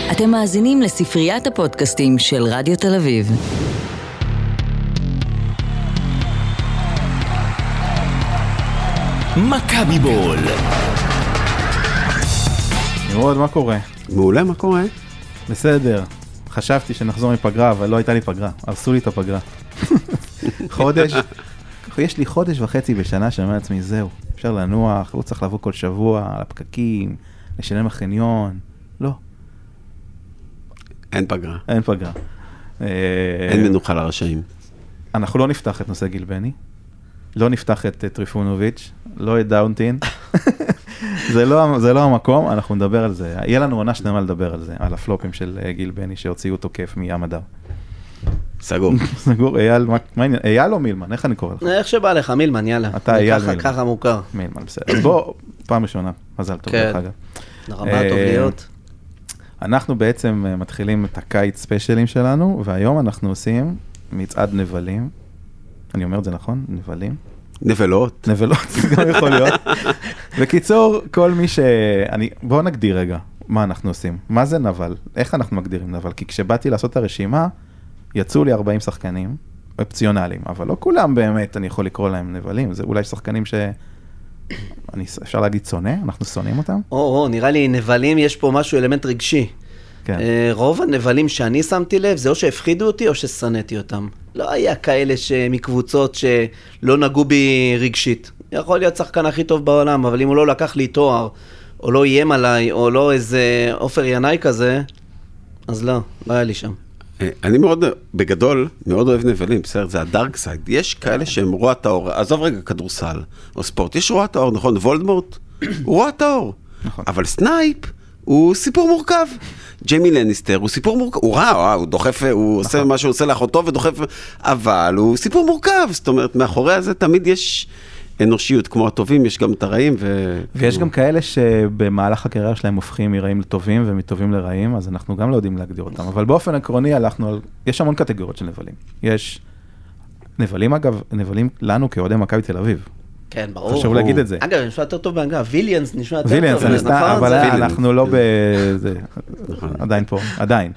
אתם מאזינים לספריית הפודקאסטים של רדיו תל אביב. מכבי בול. נראות, מה קורה? מעולה, מה קורה? בסדר. חשבתי שנחזור מפגרה, אבל לא הייתה לי פגרה. הרסו לי את הפגרה. חודש. יש לי חודש וחצי בשנה שאני אומר לעצמי, זהו. אפשר לנוח, לא צריך לבוא כל שבוע על הפקקים, לשלם החניון. לא. אין פגרה. אין פגרה. אין מנוחה לרשעים. אנחנו לא נפתח את נושא גילבני. לא נפתח את טריפונוביץ', לא את דאונטין. זה לא המקום, אנחנו נדבר על זה. יהיה לנו עונה שלמה לדבר על זה, על הפלופים של גילבני שהוציאו תוקף מים הדר. סגור. סגור, אייל או מילמן? איך אני קורא לך? איך שבא לך, מילמן, יאללה. אתה אייל מילמן. ככה מוכר. מילמן, בסדר. אז בוא, פעם ראשונה, מזל טוב דרך אגב. רבה, טוב להיות. אנחנו בעצם מתחילים את הקיץ ספיישלים שלנו, והיום אנחנו עושים מצעד נבלים. אני אומר את זה נכון? נבלים? נבלות. נבלות, זה גם יכול להיות. בקיצור, כל מי בואו נגדיר רגע מה אנחנו עושים. מה זה נבל? איך אנחנו מגדירים נבל? כי כשבאתי לעשות את הרשימה, יצאו לי 40 שחקנים אופציונליים, אבל לא כולם באמת אני יכול לקרוא להם נבלים. זה אולי שחקנים אפשר להגיד שונא, אנחנו שונאים אותם. נראה לי נבלים, יש פה משהו, אלמנט רגשי. כן. רוב הנבלים שאני שמתי לב, זה או שהפחידו אותי או ששנאתי אותם. לא היה כאלה מקבוצות שלא נגעו בי רגשית. יכול להיות שחקן הכי טוב בעולם, אבל אם הוא לא לקח לי תואר, או לא איים עליי, או לא איזה אופר ינאי כזה, אז לא היה לי שם. אני מאוד, בגדול, מאוד אוהב נבלים, בסדר, זה הדארק סייד. יש כאלה שהם רוע טהור, עזוב רגע כדורסל או ספורט, יש רוע טהור, נכון? וולדמורט הוא רוע טהור, אבל סנייפ הוא סיפור מורכב. ג'יימי לניסטר הוא סיפור מורכב, הוא רע, הוא דוחף, הוא עושה מה שהוא עושה לאחותו ודוחף, אבל הוא סיפור מורכב, זאת אומרת, מאחורי הזה תמיד יש אנושיות, כמו הטובים, יש גם את הרעים. ויש גם כאלה שבמהלך הקריירה שלהם הופכים מרעים לטובים ומטובים לרעים, אז אנחנו גם לא יודעים להגדיר אותם. אבל באופן עקרוני יש המון קטגוריות של נבלים. יש נבלים, אגב, נבלים לנו כאוהדי מכבי תל אביב. כן, ברור. חשוב להגיד את זה. אגב, נשמע יותר טוב באנגליה. ויליאנס נשמע יותר טוב. ויליאנס, אבל אנחנו לא עדיין פה, עדיין.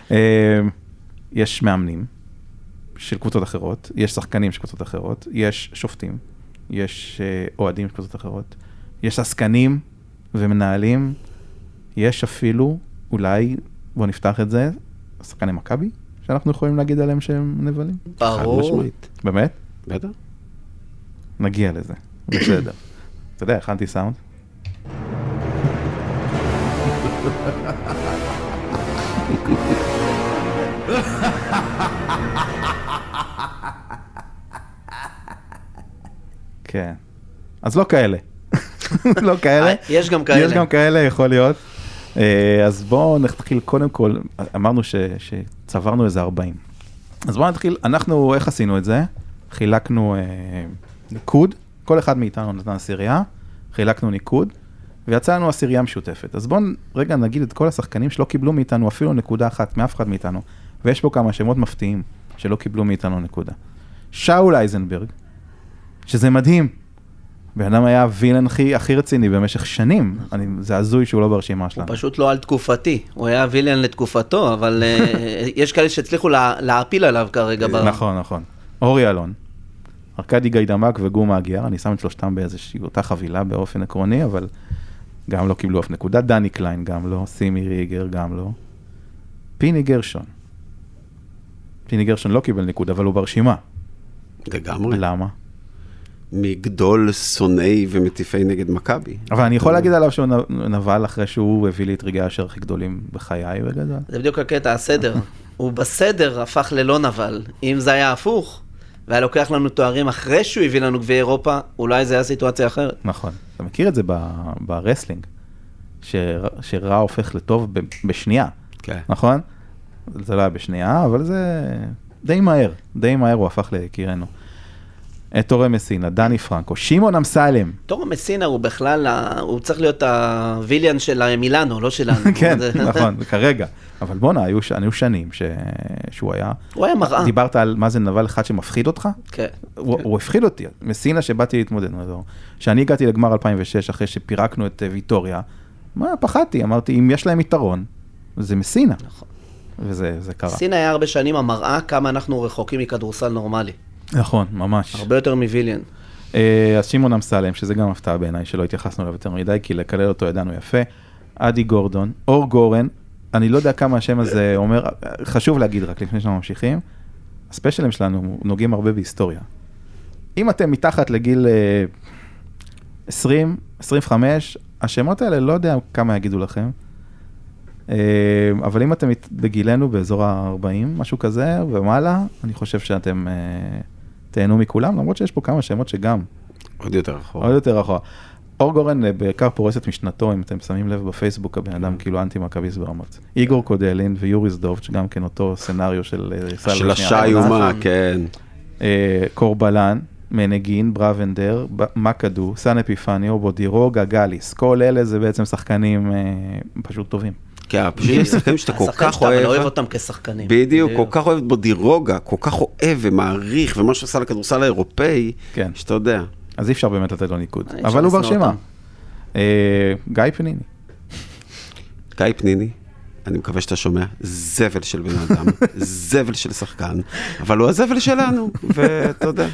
יש מאמנים של קבוצות אחרות, יש שחקנים של קבוצות אחרות, יש שופטים, יש אוהדים של קבוצות אחרות, יש עסקנים ומנהלים, יש אפילו, אולי, בוא נפתח את זה, שחקני מכבי, שאנחנו יכולים להגיד עליהם שהם נבלים. ברור. באמת? בטח. נגיע לזה, בסדר. אתה יודע, הכנתי סאונד. כן. אז לא כאלה. לא כאלה. יש גם כאלה. יש גם כאלה, יכול להיות. אז בואו נתחיל קודם כל, אמרנו שצברנו איזה 40. אז בואו נתחיל, אנחנו, איך עשינו את זה? חילקנו ניקוד, כל אחד מאיתנו נתן עשירייה, חילקנו ניקוד, ויצא לנו עשירייה משותפת. אז בואו רגע נגיד את כל השחקנים שלא קיבלו מאיתנו אפילו נקודה אחת, מאף אחד מאיתנו, ויש פה כמה שמות מפתיעים שלא קיבלו מאיתנו נקודה. שאול אייזנברג, שזה מדהים, באדם היה הווילן הכי רציני במשך שנים, זה הזוי שהוא לא ברשימה שלנו. הוא פשוט לא על תקופתי, הוא היה וילן לתקופתו, אבל יש כאלה שהצליחו להפיל עליו כרגע. נכון, נכון. אורי אלון, ארקדי גיידמק וגום אגיאר, אני שם את שלושתם באיזושהי אותה חבילה באופן עקרוני, אבל גם לא קיבלו אף נקודה. דני קליין גם לא, סימי ריגר גם לא. פיני גרשון. פיני גרשון לא קיבל ניקוד, אבל הוא ברשימה. לגמרי. למה? מגדול שונאי ומטיפי נגד מכבי. אבל אני יכול להגיד עליו שהוא נבל אחרי שהוא הביא לי את רגעי השער הכי גדולים בחיי בגדול. זה בדיוק הקטע, הסדר. הוא בסדר הפך ללא נבל. אם זה היה הפוך, והיה לוקח לנו תוארים אחרי שהוא הביא לנו גביע אירופה, אולי זה היה סיטואציה אחרת. נכון. אתה מכיר את זה ברסלינג, שרע הופך לטוב בשנייה. כן. נכון? זה לא היה בשנייה, אבל זה די מהר הוא הפך להכירנו. תורה מסינה, דני פרנקו, שמעון אמסלם. תורה מסינה הוא בכלל, הוא צריך להיות הוויליאן של מילאנו, לא שלנו. כן, נכון, כרגע. אבל בונה, היו שנים שהוא היה... הוא היה מראה. דיברת על מה זה נבל אחד שמפחיד אותך? כן. הוא הפחיד אותי. מסינה שבאתי להתמודד. שאני הגעתי לגמר 2006, אחרי שפירקנו את ויטוריה, פחדתי, אמרתי, אם יש להם יתרון, זה מסינה. נכון. וזה קרה. סינה היה הרבה שנים המראה כמה אנחנו רחוקים מכדורסל נורמלי. נכון, ממש. הרבה יותר מוויליאן. אז שמעון אמסלם, שזה גם הפתעה בעיניי, שלא התייחסנו אליו יותר מדי, כי לקלל אותו ידענו יפה. אדי גורדון, אור גורן, אני לא יודע כמה השם הזה אומר, חשוב להגיד רק לפני שאנחנו ממשיכים, הספיישלים שלנו נוגעים הרבה בהיסטוריה. אם אתם מתחת לגיל 20, 25, השמות האלה לא יודע כמה יגידו לכם, אבל אם אתם בגילנו באזור ה-40, משהו כזה, ומעלה, אני חושב שאתם תהנו מכולם, למרות שיש פה כמה שמות שגם. עוד יותר אחורה. עוד יותר אחורה. אור גורן בעיקר פורס את משנתו, אם אתם שמים לב בפייסבוק, הבן אדם כאילו אנטי מכביסט ברמות. איגור קודלין ויוריס דובט, שגם כן אותו סנריו של סל של השאיומה, כן. קורבלן, מנגין, בראבנדר, מקדו, סן אפיפניו, בודירוג, גליס. כל אלה זה בעצם שחקנים פשוט טובים. כן, פשוט יש שחקנים שאתה כל כך אוהב. אבל לא אוהב אותם כשחקנים. בדיוק, כל כך אוהב בודירוגה, כל כך אוהב ומעריך, ומה שעושה לכדורסל האירופאי, שאתה יודע. אז אי אפשר באמת לתת לו ניקוד. אבל הוא ברשימה. גיא פניני. גיא פניני, אני מקווה שאתה שומע, זבל של בן אדם, זבל של שחקן, אבל הוא הזבל שלנו, ואתה יודע.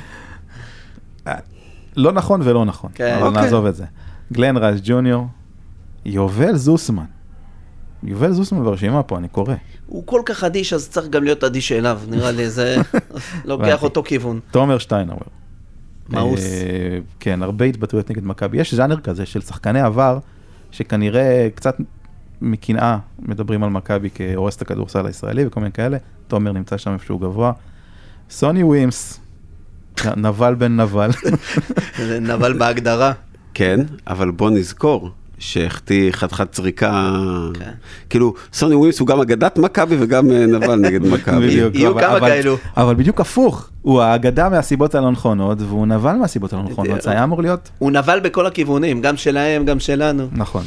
לא נכון ולא נכון, אבל נעזוב את זה. גלן רייס ג'וניור, יובל זוסמן. יובל זוסמן ברשימה פה, אני קורא. הוא כל כך אדיש, אז צריך גם להיות אדיש אליו, נראה לי, זה לוקח אותו כיוון. תומר שטיינאוור. מאוס. כן, הרבה התבטאויות נגד מכבי. יש ז'אנר כזה של שחקני עבר, שכנראה קצת מקנאה מדברים על מכבי כהורס את הכדורסל הישראלי וכל מיני כאלה. תומר נמצא שם איפשהו גבוה. סוני ווימס, נבל בן נבל. זה נבל בהגדרה. כן, אבל בוא נזכור. שהחטיא חתיכת צריקה, כאילו, סוני ווימס הוא גם אגדת מכבי וגם נבל נגד מכבי. יהיו כמה כאלו. אבל בדיוק הפוך, הוא האגדה מהסיבות הלא נכונות, והוא נבל מהסיבות הלא נכונות, זה היה אמור להיות. הוא נבל בכל הכיוונים, גם שלהם, גם שלנו. נכון.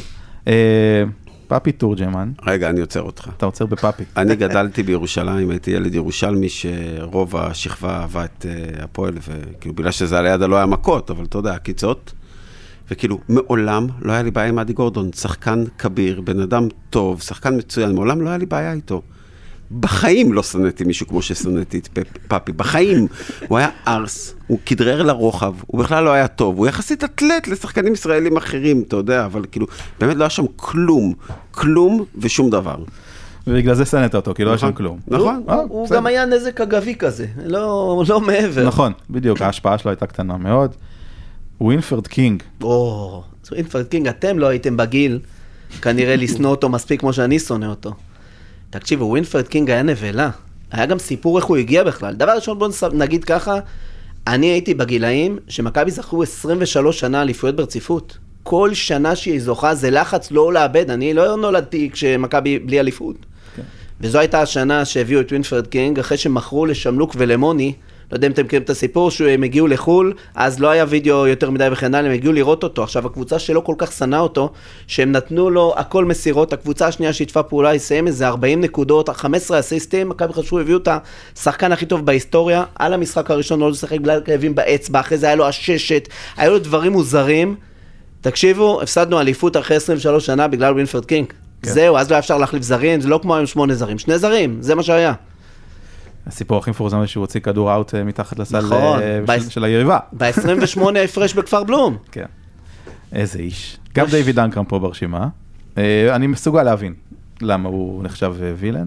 פאפי תורג'מן. רגע, אני עוצר אותך. אתה עוצר בפאפי. אני גדלתי בירושלים, הייתי ילד ירושלמי שרוב השכבה אהבה את הפועל, וכאילו בגלל שזה על יד לא היה מכות, אבל אתה יודע, הקיצות. וכאילו, מעולם לא היה לי בעיה עם אדי גורדון, שחקן כביר, בן אדם טוב, שחקן מצוין, מעולם לא היה לי בעיה איתו. בחיים לא סנתי מישהו כמו שסנתי את פאפי, בחיים. הוא היה ארס, הוא כדרר לרוחב, הוא בכלל לא היה טוב, הוא יחסית אטלט לשחקנים ישראלים אחרים, אתה יודע, אבל כאילו, באמת לא היה שם כלום ושום דבר. ובגלל זה סנת אותו, כי לא היה שם כלום. נכון. הוא גם היה נזק אגבי כזה, לא מעבר. נכון, בדיוק, ההשפעה שלו הייתה קטנה מאוד. ווינפרד קינג. ווינפרד קינג, אתם לא הייתם בגיל, כנראה לסנוע אותו מספיק כמו שאני שונא אותו. תקשיבו, ווינפרד קינג היה נבלה. היה גם סיפור איך הוא הגיע בכלל. דבר ראשון, בואו נגיד ככה, אני הייתי בגילאים שמכבי זכו 23 שנה אליפויות ברציפות. כל שנה שהיא זוכה זה לחץ לא לאבד. אני לא נולדתי כשמכבי בלי אליפות. וזו הייתה השנה שהביאו את ווינפרד קינג, אחרי שמכרו לשמלוק ולמוני, לא יודע אם אתם מכירים את הסיפור, שהם הגיעו לחול, אז לא היה וידאו יותר מדי וכן הלאה, הם הגיעו לראות אותו. עכשיו, הקבוצה שלו כל כך שנאה אותו, שהם נתנו לו הכל מסירות, הקבוצה השנייה שהתפה פעולה, יסיים איזה 40 נקודות, 15 אסיסטים, מכבי חשבו, הביאו את השחקן הכי טוב בהיסטוריה, על המשחק הראשון לא לשחק בגלל כאבים באצבע, אחרי זה היה לו הששת, היו לו דברים מוזרים. תקשיבו, הפסדנו אליפות אחרי 23 שנה בגלל ווינפרד קינג. זהו, אז לא אפשר להחליף זרים, זה לא כמו היום 8 זרים, 2 זרים, זה מה שהיה. הסיפור הכי מפורסם זה שהוא הוציא כדור אאוט מתחת לסל של היריבה. ב-28 הפרש בכפר בלום. כן. איזה איש. גם דיוויד דנקרם פה ברשימה. אני מסוגל להבין למה הוא נחשב וילן.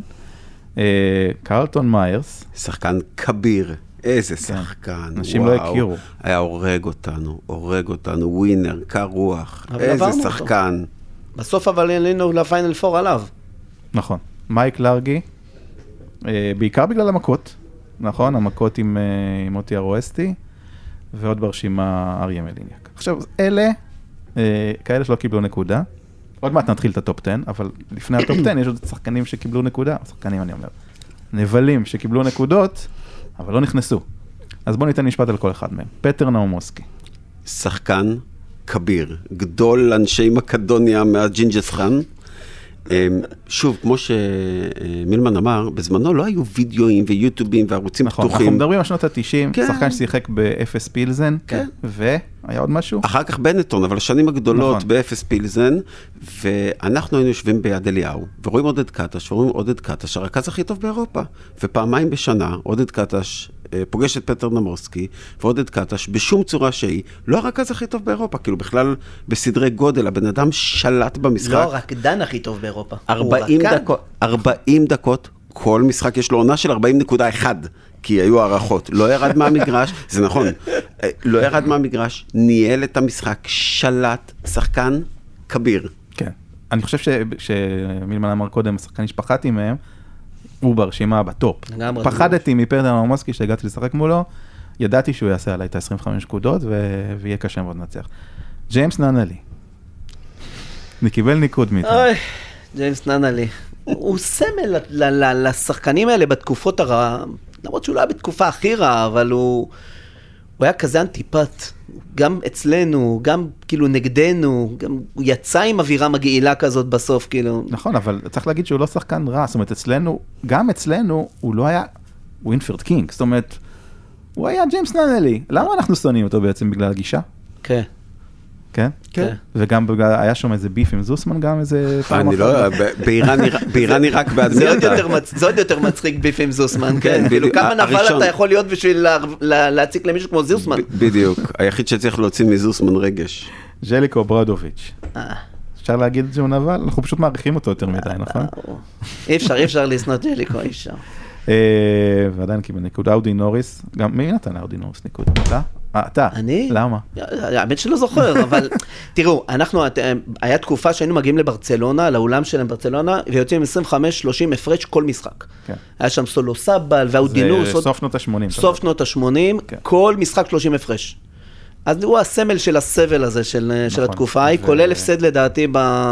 קרלטון מיירס. שחקן כביר. איזה שחקן. אנשים לא הכירו. היה הורג אותנו, ווינר, קר רוח. איזה שחקן. בסוף אבל עלינו לפיינל פור עליו. נכון. מייק לארגי. בעיקר בגלל המכות, נכון? המכות עם מוטי ארואסטי, ועוד ברשימה אריה מליניאק. עכשיו, אלה, כאלה שלא קיבלו נקודה, עוד מעט נתחיל את הטופ 10, אבל לפני הטופ 10 יש עוד שחקנים שקיבלו נקודה, שחקנים אני אומר, נבלים שקיבלו נקודות, אבל לא נכנסו. אז בואו ניתן משפט על כל אחד מהם. פטר נאומוסקי. שחקן כביר, גדול אנשי מקדוניה מהג'ינג'ס חאן, שוב, כמו שמילמן אמר, בזמנו לא היו וידאוים ויוטיובים וערוצים פתוחים. נכון, אנחנו מדברים על שנות ה-90, שחקן ששיחק באפס פילזן, והיה עוד משהו? אחר כך בנטון, אבל השנים הגדולות באפס פילזן, ואנחנו היינו יושבים ביד אליהו, ורואים עודד קטש, הרכז הכי טוב באירופה, ופעמיים בשנה, עודד קטש פוגש את פטר נמורסקי, ועודד קטש בשום צורה שהיא, לא הרכז הכי טוב באירופה, כאילו בכלל בסדרי גודל, הבן אדם שלט במשחק. לא הרקדן הכי טוב באירופה. 40 דקות, כל משחק יש לו עונה של 40.1, כי היו הערכות. לא ירד מהמגרש, זה נכון, לא ירד מהמגרש, ניהל את המשחק, שלט, שחקן כביר. כן. אני חושב שמילמן אמר קודם, השחקנים שפחדתי מהם, הוא ברשימה בטופ. פחדתי מפטר נמורסקי שהגעתי לשחק מולו, ידעתי שהוא יעשה עליי את 25 נקודות, ויהיה קשה מאוד לנצח. ג'יימס נאנלי. קיבל ניקוד מאיתנו. אוי, ג'יימס נאנלי. הוא סמל לשחקנים האלה בתקופות הרעה, למרות שהוא לא היה בתקופה הכי רעה, אבל הוא היה כזה אנטיפט, גם אצלנו, גם כאילו נגדנו, גם הוא יצא עם אווירה מגעילה כזאת בסוף, כאילו. נכון, אבל צריך להגיד שהוא לא שחקן רע, זאת אומרת, אצלנו, גם אצלנו, הוא לא היה ווינפרד קינג, זאת אומרת, הוא היה ג'יימס נאנלי. למה אנחנו שונאים אותו בעצם בגלל הגישה? כן. כן? כן. וגם היה שם איזה ביף עם זוסמן גם איזה פעם אחת. אני לא, באיראני רק בעדמי. זה עוד יותר מצחיק ביף עם זוסמן, כן. כמה נבל אתה יכול להיות בשביל להציק למישהו כמו זוסמן. בדיוק, היחיד שצריך להוציא מזוסמן רגש. ז'ליקו ברדוביץ'. אפשר להגיד שהוא נבל? אנחנו פשוט מעריכים אותו יותר מדי, נכון? אי אפשר לסנות ז'ליקו, אי אפשר. ועדיין קיבל ניקוד. אודי נוריס, גם מי נתן אודי נוריס ניקוד? אתה? אני? למה? האמת שלא זוכר, אבל תראו, היה תקופה שהיינו מגיעים לברצלונה, לאולם שלהם ברצלונה, ויוצאים 25-30 הפרש כל משחק. היה שם סולו סבל, והאודינוס. זה סוף שנות ה-80. סוף שנות ה-80, כל משחק 30 הפרש. אז הוא הסמל של הסבל הזה של התקופה ההיא, כולל הפסד לדעתי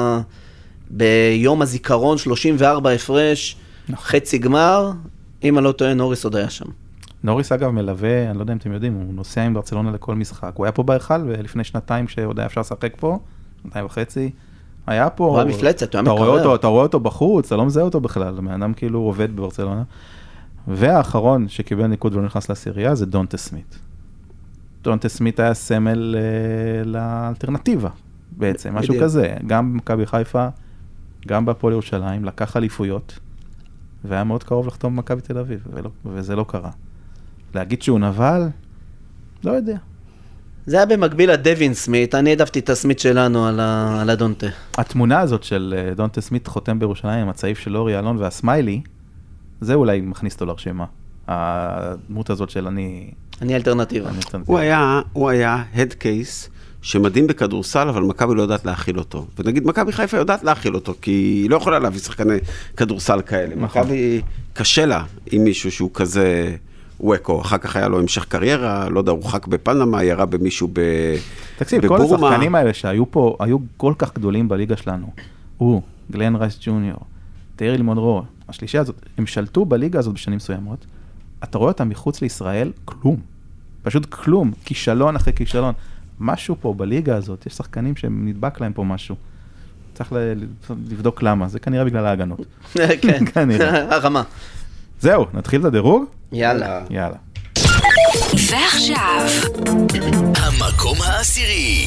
ביום הזיכרון, 34 הפרש, חצי גמר, אם אני לא טועה, נוריס עוד היה שם. נוריס אגב מלווה, אני לא יודע אם אתם יודעים, הוא נוסע עם ברצלונה לכל משחק. הוא היה פה בהיכל, ולפני שנתיים שעוד היה אפשר לשחק פה, 2.5, היה פה. הוא היה מפלצת, הוא היה מקרר. אתה רואה אותו בחוץ, אתה לא מזהה אותו בכלל, האדם כאילו עובד בברצלונה. והאחרון שקיבל ניקוד ולא נכנס לעשירייה, זה דונטה סמית. דונטה סמית היה סמל לאלטרנטיבה, בעצם, משהו כזה. גם במכבי חיפה, גם בהפועל ירושלים, לקח אליפויות, והיה מאוד קרוב לחתום במכבי תל אביב, וזה לא קרה. להגיד שהוא נבל? לא יודע. זה היה במקביל לדווין סמית, אני העדפתי את הסמית שלנו על הדונטה. התמונה הזאת של דונטה סמית חותם בירושלים, הצעיף של אורי אלון והסמיילי, זה אולי מכניס אותו לרשימה. הדמות הזאת של אני אלטרנטיבה. הוא היה head case שמדהים בכדורסל, אבל מכבי לא יודעת להכיל אותו. ונגיד, מכבי חיפה יודעת להכיל אותו, כי היא לא יכולה להביא שחקני כדורסל כאלה. מכבי קשה לה עם מישהו שהוא כזה ווקו. אחר כך היה לו המשך קריירה, לא יודע, הוא חק בפנמה, ירה במישהו בבורמה. תקשיב, כל השחקנים האלה שהיו פה, היו כל כך גדולים בליגה שלנו. הוא, גלן רייס ג'וניור, טייריל מונרו, השלישי הזאת, הם שלטו בליגה הזאת בשנים מסוימות. אתה רואה אותם מחוץ לישראל, כלום. פשוט כלום. כישלון אחרי כישלון. משהו פה בליגה הזאת, יש שחקנים שנדבק להם פה משהו. צריך לבדוק למה, זה כנראה בגלל ההגנות. כן, הרמה. זהו, נתחיל את הדירוג? יאללה. יאללה. ועכשיו, המקום העשירי.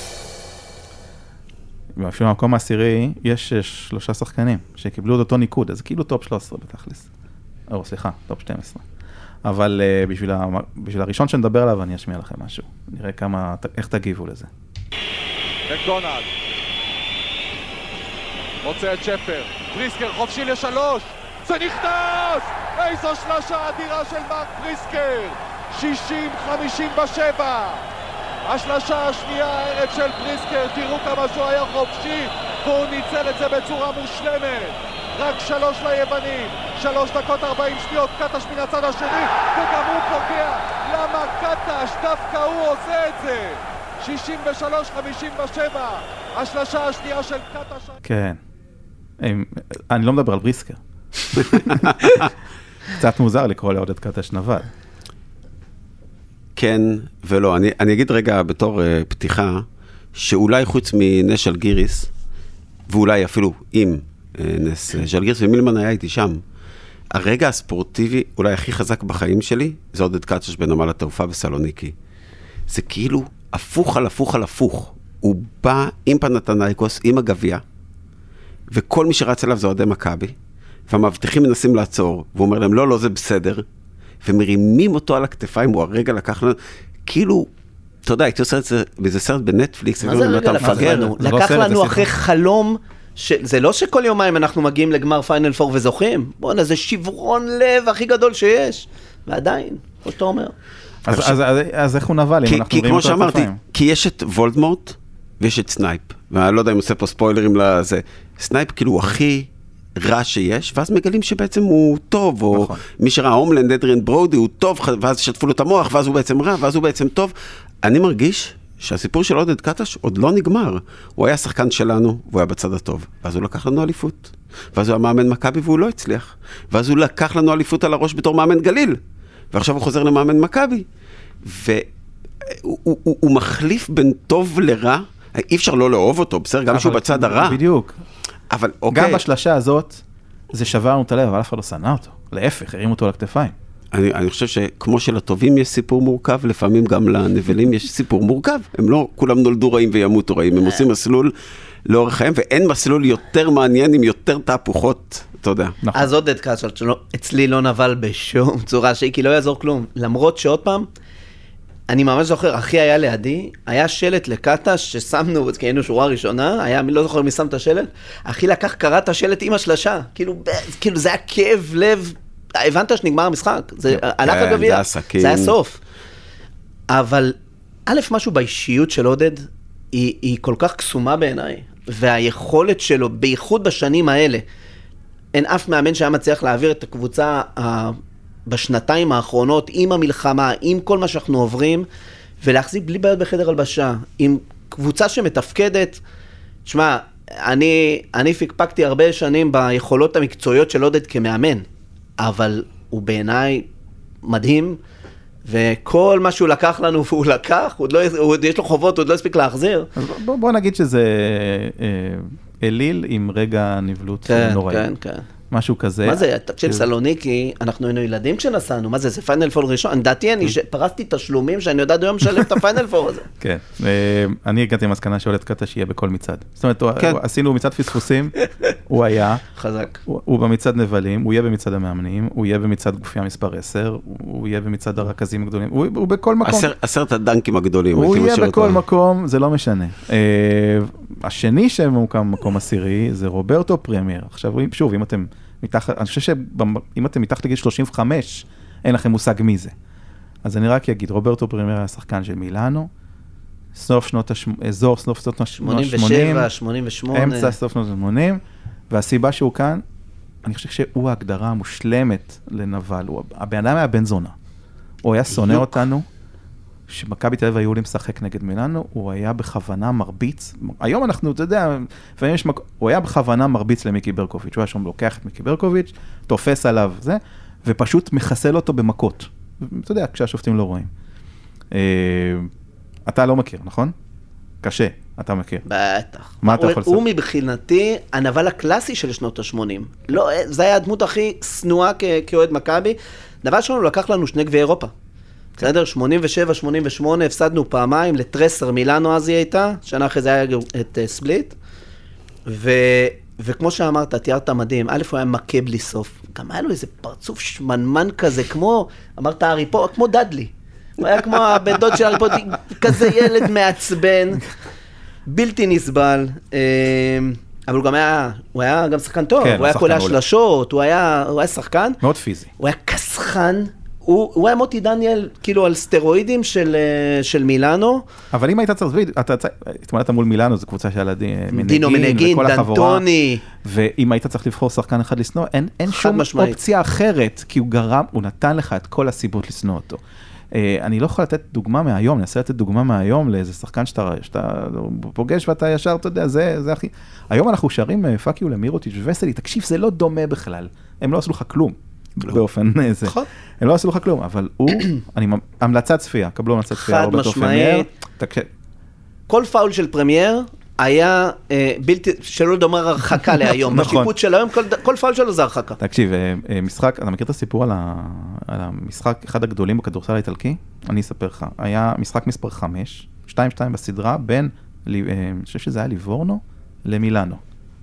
במקום העשירי יש 3 שחקנים שקיבלו את אותו ניקוד, אז כאילו טופ 13 בתכלס. סליחה, טופ 12. אבל בשביל הראשון שנדבר עליו, אני אשמיע לכם משהו. נראה איך תגיבו לזה. מקדונלד. מוצא את שפר. פריסקר חופשי ל3. זה נכנס! איזו שלשה אדירה של מרק פריסקר. 60-57. השלשה השנייה הערב של פריסקר. תראו כמה שהוא היה חופשי. והוא ניצל את זה בצורה מושלמת. רק 3 ליוונים, 3 דקות 40 שניות, קטש מן הצד השני, וגם הוא פוגע. למה קטש? דווקא הוא עושה את זה. 63-57, השלשה השנייה של קטש. כן, אני לא מדבר על בריסקר. קצת מוזר לקרוא לעודד קטש נבל. כן ולא, אני אגיד רגע בתור פתיחה, שאולי חוץ מנשל גיריס, ואולי אפילו עם נס ז'לגירס, ומילמן היה איתי שם. הרגע הספורטיבי, אולי הכי חזק בחיים שלי, זה עודד קטש בנמל התעופה בסלוניקי. זה כאילו הפוך על הפוך על הפוך. הוא בא עם פנתנייקוס, עם הגביע, וכל מי שרץ אליו זה אוהדי מכבי, והמבטיחים מנסים לעצור, והוא אומר להם, לא, לא, זה בסדר, ומרימים אותו על הכתפיים, הוא הרגע לקח לנו, כאילו, אתה יודע, הייתי עושה את זה, וזה סרט בנטפליקס, מה זה רגע לקח לנו? לקח לנו אחרי חלום, זה לא שכל יומיים אנחנו מגיעים לגמר פיינל פור וזוכים, בוא'נה, זה שברון לב הכי גדול שיש, ועדיין, אותו אומר. אז איך הוא נבל, אם אנחנו רואים אותו הכתפיים? כי יש את וולדמורט, ויש את סנייפ, ואני לא יודע אם עושה פה ספוילרים לזה, סנייפ כאילו הוא הכי רע שיש, ואז מגלים שבעצם הוא טוב, או מי שראה הומלנד, אדריאן ברודי, הוא טוב, ואז שטפו לו את המוח, ואז הוא בעצם רע, ואז הוא בעצם טוב. אני מרגיש שהסיפור של עודד קטש עוד לא נגמר. הוא היה שחקן שלנו, והוא היה בצד הטוב. ואז הוא לקח לנו אליפות. ואז הוא היה מאמן מכבי, והוא לא הצליח. ואז הוא לקח לנו אליפות על הראש בתור מאמן גליל. ועכשיו הוא חוזר למאמן מכבי. והוא מחליף בין טוב לרע. אי אפשר לא לאהוב אותו, בסדר, גם שהוא בצד הרע. בדיוק. אבל אוקיי. גם בשלשה הזאת, זה שבר לנו את הלב, אבל אף אחד לא שנא אותו. להפך, הרים אותו על הכתפיים. אני חושב שכמו שלטובים יש סיפור מורכב, לפעמים גם לנבלים יש סיפור מורכב. הם לא כולם נולדו רעים וימותו רעים, הם עושים מסלול לאורך חיים, ואין מסלול יותר מעניין עם יותר תהפוכות, אתה יודע. אז עודד קטש, אצלי לא נבל בשום צורה שהיא, כי לא יעזור כלום. למרות שעוד פעם, אני ממש זוכר, אחי היה לידי, היה שלט לקטש ששמנו, כי היינו שורה ראשונה, היה, אני לא זוכר מי שם את השלט, אחי לקח, קרא את השלט עם השלשה, כאילו זה היה כאב לב, הבנת שנגמר המשחק, זה הלך הגביע, זה היה סוף. אבל א', משהו באישיות של עודד, היא כל כך קסומה בעיניי, והיכולת שלו, בייחוד בשנים האלה, אין אף מאמן שהיה מצליח להעביר את הקבוצה בשנתיים האחרונות, עם המלחמה, עם כל מה שאנחנו עוברים, ולהחזיק בלי בעיות בחדר הלבשה, עם קבוצה שמתפקדת. תשמע, אני פקפקתי הרבה שנים ביכולות המקצועיות של עודד כמאמן, אבל הוא בעיניי מדהים, וכל מה שהוא לקח לנו, והוא לקח, עוד יש לו חובות, הוא עוד לא הספיק להחזיר. אז בוא נגיד שזה אליל עם רגע נבלות נוראי. כן, כן. משהו כזה. מה זה? תקשיב, סלוניקי, אנחנו היינו ילדים כשנסענו, מה זה? זה פיינל פור ראשון. לדעתי, אני פרסתי תשלומים שאני יודע היום משלם את הפיינל פור הזה. כן. אני הגעתי למסקנה שעולת קטש שיהיה בכל מצד. זאת אומרת, עשינו מצד פספוסים, הוא היה. חזק. הוא במצד נבלים, הוא יהיה במצד המאמנים, הוא יהיה במצד גופי המספר 10, הוא יהיה במצד הרכזים הגדולים, הוא בכל מקום. 10 הדנקים הגדולים. הוא יהיה בכל מקום, זה לא משנה. השני שמוקם מקום עשירי, זה רוברטו פרמייר. עכשיו, שוב, אם אתם מתחת, אני חושב שאם אתם מתחת לגיל 35, אין לכם מושג מי זה. אז אני רק אגיד, רוברטו פרמייר היה שחקן של מילאנו, אזור סוף שנות ה-80, 87, 88. אמצע סוף שנות ה-80, והסיבה שהוא כאן, אני חושב שהוא ההגדרה המושלמת לנבל. הבן אדם היה בן זונה. הוא היה שונא אותנו, שמכבי תל אביב היו לי משחק נגד מילאנו, הוא היה בכוונה מרביץ, היום אנחנו, אתה יודע, הוא היה בכוונה מרביץ למיקי ברקוביץ', הוא היה שם לוקח את מיקי ברקוביץ', תופס עליו זה, ופשוט מחסל אותו במכות. אתה יודע, כשהשופטים לא רואים. אתה לא מכיר, נכון? קשה, אתה מכיר. בטח. מה אתה יכול לספר? הוא מבחינתי הנבל הקלאסי של שנות ה-80. לא, זה היה הדמות הכי סנועה כאוהד מכבי. דבר שלנו לקח לנו 2 גביעי אירופה. בסדר, 87, 88, הפסדנו פעמיים, לטרסר מילאנו אז היא הייתה, שנה אחרי זה היה את ספליט, וכמו שאמרת, תיארת מדהים, א' הוא היה מכה בלי סוף, גם היה לו איזה פרצוף שמנמן כזה, כמו, אמרת הארי פוטר, כמו דאדלי, הוא היה כמו הבן דוד של הארי פוטר, כזה ילד מעצבן, בלתי נסבל, אבל הוא היה גם שחקן טוב, הוא היה קולע שלשות, הוא היה שחקן, מאוד פיזי, הוא היה כסחן, הוא היה מוטי דניאל, כאילו על סטרואידים של מילאנו. אבל אם היית צריך, אתה התמודדת מול מילאנו, זו קבוצה של דינו מנגין, דנטוני. ואם היית צריך לבחור שחקן אחד לשנוא, אין שום אופציה אחרת, כי הוא נתן לך את כל הסיבות לשנוא אותו. אני לא יכול לתת דוגמה מהיום, אני אנסה לתת דוגמה מהיום לאיזה שחקן שאתה פוגש ואתה ישר, אתה יודע, זה הכי... היום אנחנו שרים פאק יו למירוטיץ' וווסלי, תקשיב, זה לא דומה בכלל. הם לא עשו לך כלום. באופן זה. הם לא עשו לך כלום, אבל הוא, המלצת צפייה, קבלו המלצת צפייה. חד משמעית. כל פאול של פרמייר, היה בלתי, שלא לדומר הרחקה להיום. בשיפוט של היום, כל פעל שלו זה הרחקה. תקשיב, משחק, אתה מכיר את הסיפור על המשחק, אחד הגדולים בכדורסל האיטלקי? אני אספר לך. היה משחק מספר 5, 2-2 בסדרה, בין, אני חושב שזה היה ליבורנו, למילאנו.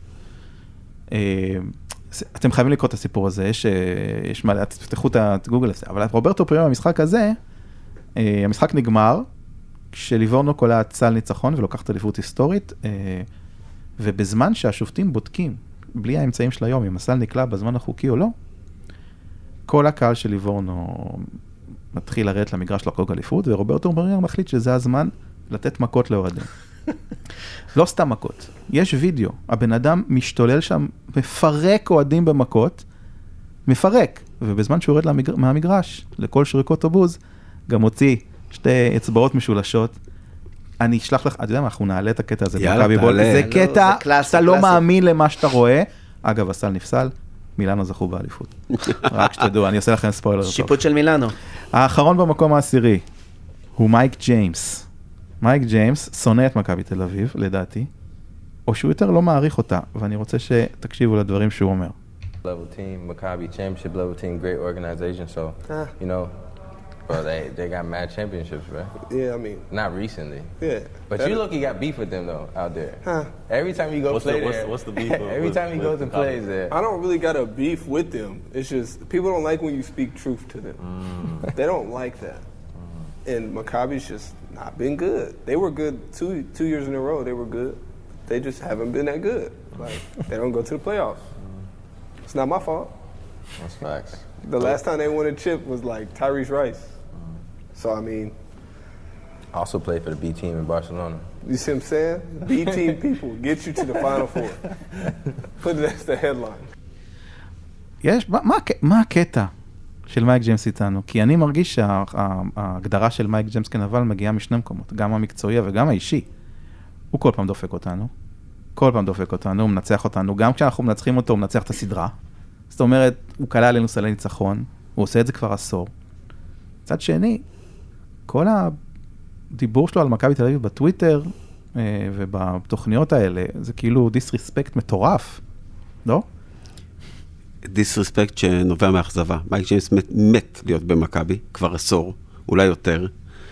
אתם חייבים לקרוא את הסיפור הזה, יש מה, תפתחו את גוגל, אבל רוברטו פרימו במשחק הזה, המשחק נגמר, כשליבורנו קולע צל ניצחון ולוקח את אליפות היסטורית, ובזמן שהשופטים בודקים, בלי האמצעים של היום, אם הסל נקלע בזמן החוקי או לא, כל הקהל של ליבורנו מתחיל לרדת למגרש לחגוג אליפות, ורוברטו פרימו מחליט שזה הזמן לתת מכות לאוהדים. לא סתם מכות, יש וידאו, הבן אדם משתולל שם, מפרק אוהדים במכות, מפרק, ובזמן שהוא יורד מהמגרש, לכל שריקות הבוז, גם הוציא שתי אצבעות משולשות. אני אשלח לך, אתה יודע מה, אנחנו נעלה את הקטע הזה. יאללה, תעלה. זה קטע, אתה לא מאמין למה שאתה רואה. אגב, הסל נפסל, מילאנו זכו באליפות. רק שתדעו, אני עושה לכם ספוילר. שיפוט של מילאנו. האחרון במקום העשירי, הוא מייק ג'יימס. מייק ג'יימס שונא את מכבי תל אביב, לדעתי, או שהוא יותר לא מעריך אותה, ואני רוצה שתקשיבו לדברים שהוא אומר. Level team, Maccabi championship level team, great organization, so, you know, bro, they got mad championships, bro. Yeah, I mean. Not recently. Yeah. But you look, you got beef with them, though, out there. Huh. Every time you go play there. What's the beef? Every time he goes and plays there. I don't really got a beef with them. It's just, people don't like when you speak truth to them. They don't like that. And Maccabi's just not been good. They were good two years in a row, they were good. They just haven't been that good. Like, they don't go to the playoffs. It's not my fault. That's facts. The last time they won a chip was like Tyrese Rice. So, I mean... Also played for the B team in Barcelona. You see what I'm saying? B team people get you to the Final Four. Put it as the headline. יש, מה הקטע של מייק ג'יימס איתנו? כי אני מרגיש שההגדרה של מייק ג'יימס כנבל מגיעה משני מקומות, גם המקצועי וגם האישי. הוא כל פעם דופק אותנו. הוא מנצח אותנו, גם כשאנחנו מנצחים אותו, הוא מנצח את הסדרה. זאת אומרת, הוא קלע עלינו סלי ניצחון, הוא עושה את זה כבר עשור. מצד שני, כל הדיבור שלו על מכבי תל אביב בטוויטר, ובתוכניות האלה, זה כאילו דיסרספקט מטורף, לא? דיסרספקט שנובע מאכזבה. מייק ג'יימס מת להיות במכבי, כבר עשור, אולי יותר,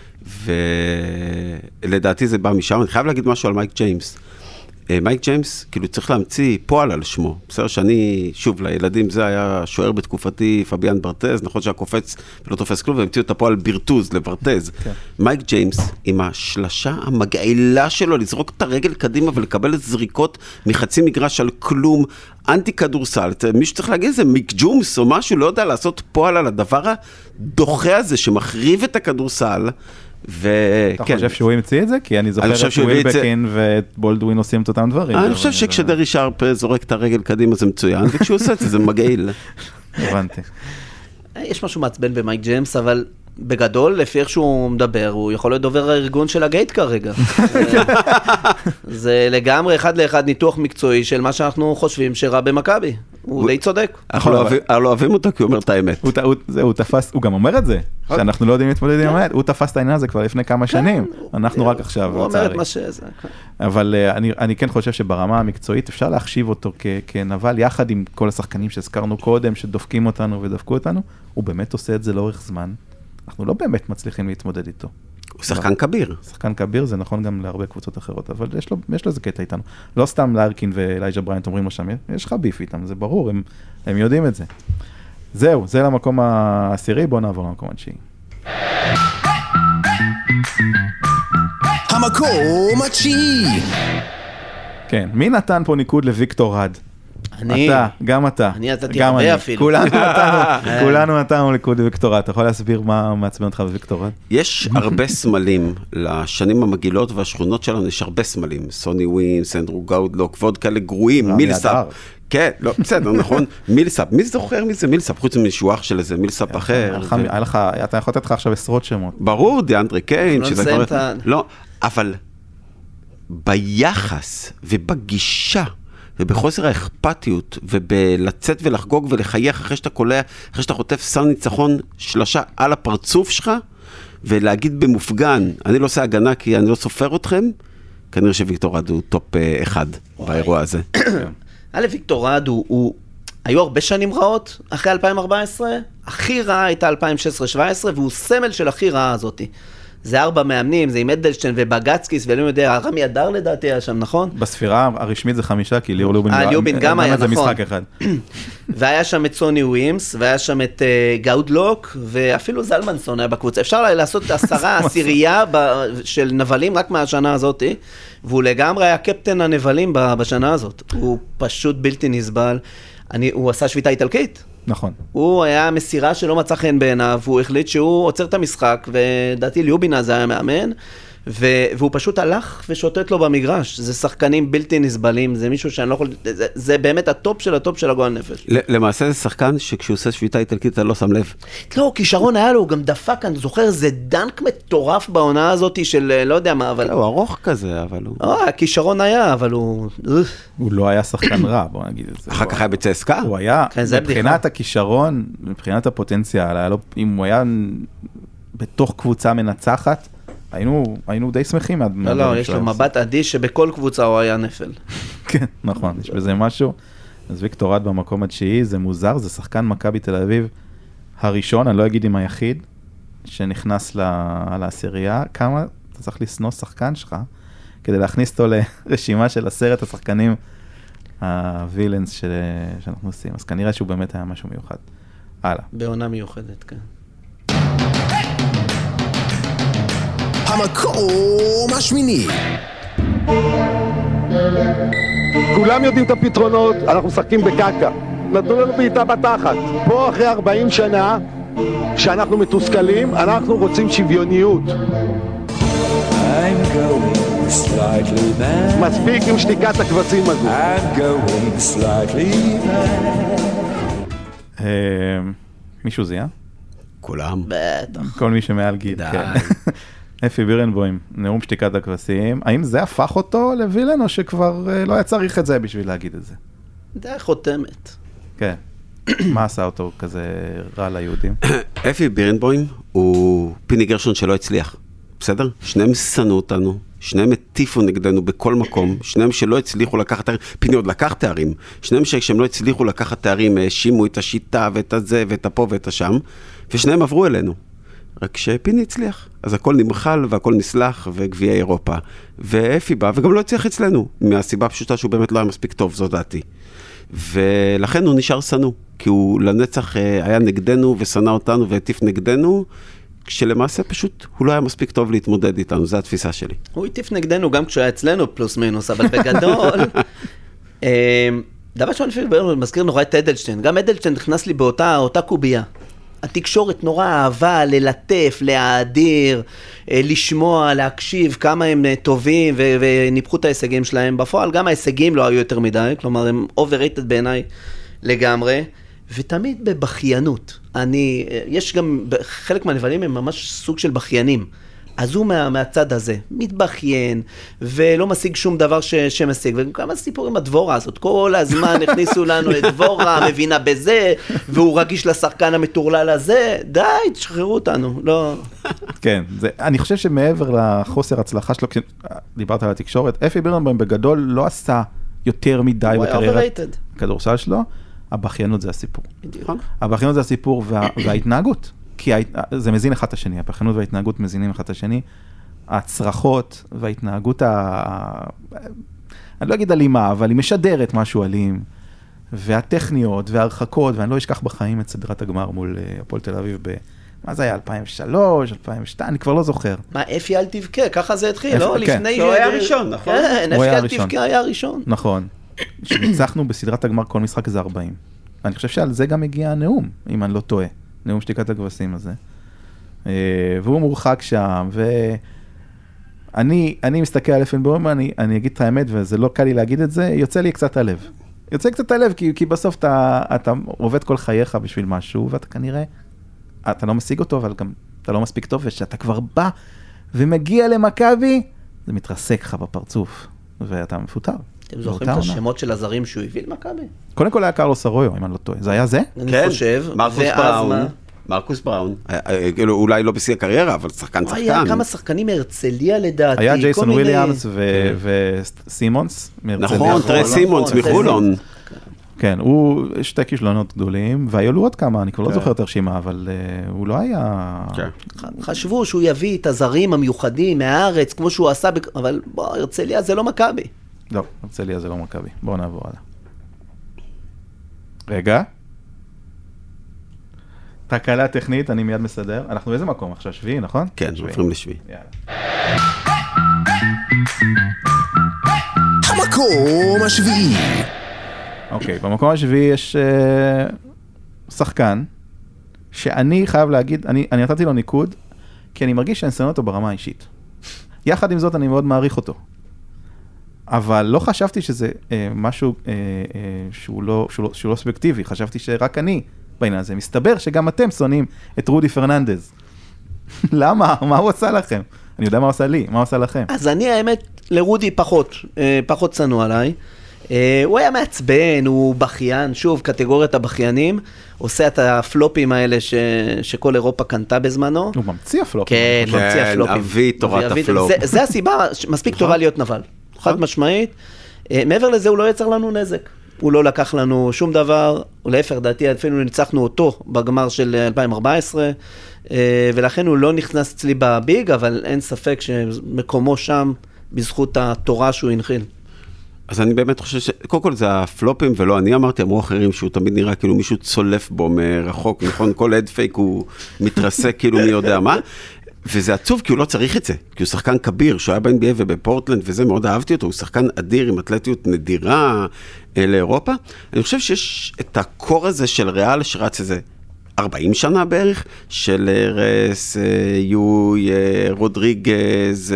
ולדעתי זה בא משם. אני חייב להגיד משהו על מייק ג'יימס. מייק ג'יימס, כאילו צריך להמציא פועל על שמו. בסדר שאני, שוב, לילדים זה היה שוער בתקופתי, פביאן ברטז, נכון שהיה קופץ ולא תופס כלום, והמציאו את הפועל בירטוז לברטז. מייק ג'יימס, עם השלשה המגעילה שלו, לזרוק את הרגל קדימה ולקבל זריקות מחצי מגרש על כלום, אנטי כדורסל. מישהו צריך להגיד איזה מיק ג'ומס או משהו, לא יודע לעשות פועל על הדבר הדוחה הזה שמחריב את הכדורסל. אתה חושב שהוא המציא את זה? כי אני זוכר את ווילבקין ובולדווין עושים את אותם דברים. אני חושב שכשדרי שרפ זורק את הרגל קדימה זה מצוין, וכשהוא עושה את זה זה מגעיל. הבנתי. יש משהו מעצבן במייק ג'יימס, אבל בגדול, לפי איך שהוא מדבר, הוא יכול להיות דובר הארגון של הגייט כרגע. זה לגמרי אחד לאחד ניתוח מקצועי של מה שאנחנו חושבים שרע במכבי. הוא די צודק. אנחנו לא אוהבים אותו כי הוא אומר את האמת. הוא תפס, הוא גם אומר את זה, שאנחנו לא יודעים להתמודד עם האמת. הוא תפס את העניין הזה כבר לפני כמה שנים. אנחנו רק עכשיו, הוא אומר את מה שזה. אבל אני כן חושב שברמה המקצועית אפשר להחשיב אותו כנבל, יחד עם כל השחקנים שהזכרנו קודם, שדופקים אותנו ודפקו אותנו. הוא באמת עושה את זה לאורך זמן. אנחנו לא באמת מצליחים להתמודד איתו. הוא שחקן כביר. שחקן כביר, זה נכון גם להרבה קבוצות אחרות, אבל יש לו איזה קטע איתנו. לא סתם לארקין ואלייג'ה בריינט אומרים לו שם, יש לך ביף איתם, זה ברור, הם יודעים את זה. זהו, זה למקום העשירי, בואו נעבור למקום התשיעי. המקום התשיעי. כן, מי נתן פה ניקוד לוויקטור רד? אני. אתה, גם אתה. אני נתתי הרבה אפילו. כולנו נתנו ניקוד לוויקטור רד. אתה יכול להסביר מה מעצבן אותך בוויקטור רד? יש הרבה סמלים, לשנים המגילות והשכונות שלנו יש הרבה סמלים. סוני ווינס, אנדרו גאודלוק, ועוד כאלה גרועים, מילסאפ. כן, לא, בסדר, נכון. מילסאפ, מי זוכר מי זה מילסאפ? חוץ ממשוח של איזה מילסאפ אחר. אתה יכול לתת לך עכשיו עשרות שמות. ברור, דיאנדרי קיין. לא, אבל ביחס ובגישה ובחוסר האכפתיות, ובלצאת ולחגוג ולחייך אחרי שאתה קולע, אחרי שאתה חוטף סל ניצחון שלשה על הפרצוף שלך, ולהגיד במופגן, אני לא עושה הגנה כי אני לא סופר אתכם, כנראה שוויקטור ארד הוא טופ 1 באירוע הזה. ויקטור ארד היו הרבה שנים רעות, אחרי 2014, הכי רעה הייתה 2016-2017, והוא סמל של הכי רעה הזאת. זה 4 מאמנים, זה עם אדלשטיין ובגצקיס, ואני יודע, רמי אדר לדעתי היה שם, נכון? בספירה הרשמית זה 5, כי ליאור לובין גם היה, נכון. זה משחק אחד. והיה שם את סוני ווימס, והיה שם את גאודלוק, ואפילו זלמנסון היה בקבוצה. אפשר לעשות 10 עשירייה של נבלים רק מהשנה הזאת, והוא לגמרי היה קפטן הנבלים בשנה הזאת. הוא פשוט בלתי נסבל. הוא עשה שביתה איטלקית. נכון. הוא היה מסירה שלא מצא חן בעיניו, הוא החליט שהוא עוצר את המשחק, ודעתי ליובינה זה היה מאמן, והוא פשוט הלך ושוטט לו במגרש. זה שחקנים בלתי נסבלים, זה מישהו שאני לא יכול... זה באמת הטופ של הטופ של הגועל נפש. למעשה זה שחקן שכשהוא עושה שביתה איטלקית אתה לא שם לב. לא, כישרון היה לו, הוא גם דפק, אני זוכר, זה דנק מטורף בעונה הזאת של לא יודע מה, אבל... הוא ארוך כזה, אבל הוא... הכישרון היה, אבל הוא... הוא לא היה שחקן רע, בוא נגיד את זה. אחר כך היה בצסקה? הוא היה, מבחינת הכישרון, מבחינת הפוטנציאל, אם הוא היה בתוך קבוצה מנצחת, היינו די שמחים. לא, יש לו מבט אדיש שבכל קבוצה הוא היה נפל. כן, נכון, יש בזה משהו. אז ויקטור ארד במקום התשיעי, זה מוזר, זה שחקן מכבי תל אביב הראשון, אני לא אגיד אם היחיד, שנכנס לעשירייה. כמה אתה צריך לסנוע שחקן שלך, כדי להכניס אותו לרשימה של 10 השחקנים הווילנס שאנחנו עושים. אז כנראה שהוא באמת היה משהו מיוחד. הלאה. בעונה מיוחדת, כן. המקום השמיני. כולם יודעים את הפתרונות, אנחנו משחקים בקקה. נתנו לנו בעיטה בתחת. פה אחרי 40 שנה, כשאנחנו מתוסכלים, אנחנו רוצים שוויוניות. מספיק עם שתיקת הכבשים הזו. מישהו זיהה? כולם. בטח. כל מי שמעל גיל. אפי בירנבוים, נאום שתיקת הכבשים. האם זה הפך אותו לווילן, או שכבר לא היה צריך את זה בשביל להגיד את זה? זה היה חותמת. כן. מה עשה אותו כזה רע ליהודים? אפי בירנבוים הוא פיני גרשון שלא הצליח. בסדר? שניהם שנאו אותנו, שניהם הטיפו נגדנו בכל מקום, שניהם שלא הצליחו לקחת תארים, פיני עוד לקח תארים, שניהם שהם לא הצליחו לקחת תארים, האשימו את השיטה ואת הזה ואת הפה ואת השם, ושניהם עברו אלינו. רק שפיני הצליח, אז הכל נמחל והכל נסלח וגביע אירופה. ואפי בא, וגם לא הצליח אצלנו, מהסיבה הפשוטה שהוא באמת לא היה מספיק טוב, זו דעתי. ולכן הוא נשאר שנוא, כי הוא לנצח היה נגדנו ושנא אותנו והטיף נגדנו, כשלמעשה פשוט הוא לא היה מספיק טוב להתמודד איתנו, זו התפיסה שלי. הוא הטיף נגדנו גם כשהוא היה אצלנו פלוס מינוס, אבל בגדול, דבר שאני מזכיר נורא את אדלשטיין, גם אדלשטיין נכנס לי באותה קובייה. התקשורת נורא אהבה ללטף, להאדיר, לשמוע, להקשיב כמה הם טובים וניפחו את ההישגים שלהם. בפועל גם ההישגים לא היו יותר מדי, כלומר הם overrated בעיניי לגמרי, ותמיד בבחיינות. יש גם, חלק מהנבלים הם ממש סוג של בחיינים. אז הוא מהצד הזה, מתבחיין, ולא משיג שום דבר שמשיג. וגם הסיפור עם הדבורה הזאת, כל הזמן הכניסו לנו את דבורה, מבינה בזה, והוא רגיש לשחקן המטורלל הזה, די, תשחררו אותנו, לא... כן, אני חושב שמעבר לחוסר הצלחה שלו, כשדיברת על התקשורת, אפי בירנבוים בגדול לא עשה יותר מדי בקריירת הכדורסל שלו, הבחיינות זה הסיפור. הבחיינות זה הסיפור וההתנהגות. כי זה מזין אחד את השני, הבחיינות וההתנהגות מזינים אחד את השני, הצרחות וההתנהגות, אני לא אגיד אלימה, אבל היא משדרת משהו אלים, והטכניות וההרחקות, ואני לא אשכח בחיים את סדרת הגמר מול הפועל תל אביב, מה זה היה, 2003, 2002, אני כבר לא זוכר. מה, אפי אל תבכה, ככה זה התחיל, לא? לפני... הוא היה ראשון, נכון? כן, אפי אל תבכה היה ראשון. נכון. שניצחנו בסדרת הגמר כל משחק איזה 40. ואני חושב שעל זה גם הגיע הנאום, אם אני לא טועה. נאום שתיקת הכבשים הזה. והוא מורחק שם, ואני מסתכל על אפי בירנבוים, אני אגיד את האמת, וזה לא קל לי להגיד את זה, יוצא לי קצת הלב. יוצא קצת הלב, כי בסוף אתה עובד כל חייך בשביל משהו, ואתה כנראה, אתה לא משיג אותו, אבל גם אתה לא מספיק טוב, ושאתה כבר בא ומגיע למכבי, זה מתרסק לך בפרצוף, ואתה מפוטר. אתם זוכרים את השמות של הזרים שהוא הביא למכבי? קודם כל היה קרלוס ארויו, אם אני לא טועה. זה היה זה? אני חושב. מרקוס בראון. מרקוס בראון, אולי לא בשיא הקריירה, אבל שחקן. היה כמה שחקנים מהרצליה לדעתי. היה ג'ייסון וויליאמס וסימונס. נכון, טרי סימונס מחולון. כן, הוא שתי כישלונות גדולים, והיו לו עוד כמה, אני כבר לא זוכר את הרשימה, אבל הוא לא היה... חשבו שהוא יביא את הזרים המיוחדים מהארץ, כמו שהוא עשה, אבל בוא, הרצליה זה לא מכבי. לא, הרצליה זה לא מכבי. בואו נעבור הלאה. רגע. תקלה טכנית, אני מיד מסדר. אנחנו באיזה מקום עכשיו? שביעי, נכון? כן, עוברים לשביעי. המקום השביעי. אוקיי, במקום השביעי יש שחקן, שאני חייב להגיד, אני נתתי לו ניקוד, כי אני מרגיש שאני שונא אותו ברמה האישית. יחד עם זאת, אני מאוד מעריך אותו. אבל לא חשבתי שזה משהו שהוא לא סובייקטיבי, חשבתי שרק אני בעניין הזה. מסתבר שגם אתם שונאים את רודי פרננדז. למה? מה הוא עשה לכם? אני יודע מה הוא עשה לי, מה הוא עשה לכם? אז אני האמת לרודי פחות צנוע עליי. הוא היה מעצבן, הוא בכיין, שוב, קטגוריית הבכיינים, עושה את הפלופים האלה שכל אירופה קנתה בזמנו. הוא ממציא הפלופים. כן, ממציא הפלופים. אבי תורת הפלופ. זה הסיבה, מספיק טובה להיות נבל. חד משמעית. מעבר לזה הוא לא יצר לנו נזק. הוא לא לקח לנו שום דבר, להפך דעתי, אפילו ניצחנו אותו בגמר של 2014, ולכן הוא לא נכנס אצלי בביג, אבל אין ספק שמקומו שם בזכות התורה שהוא הנחיל. אז אני באמת חושב קודם כל זה הפלופים, ולא אני אמרתי, אמרו אחרים שהוא תמיד נראה כאילו מישהו צולף בו מרחוק, נכון? כל הד פייק הוא מתרסק כאילו מי יודע מה, וזה עצוב כי הוא לא צריך את זה, כי הוא שחקן כביר, שהוא היה ב-NBA ובפורטלנד, וזה מאוד אהבתי אותו, הוא שחקן אדיר עם אתלטיות נדירה לאירופה. אני חושב שיש את הקור הזה של ריאל שרץ איזה 40 שנה בערך, של רס, יוי, רודריגז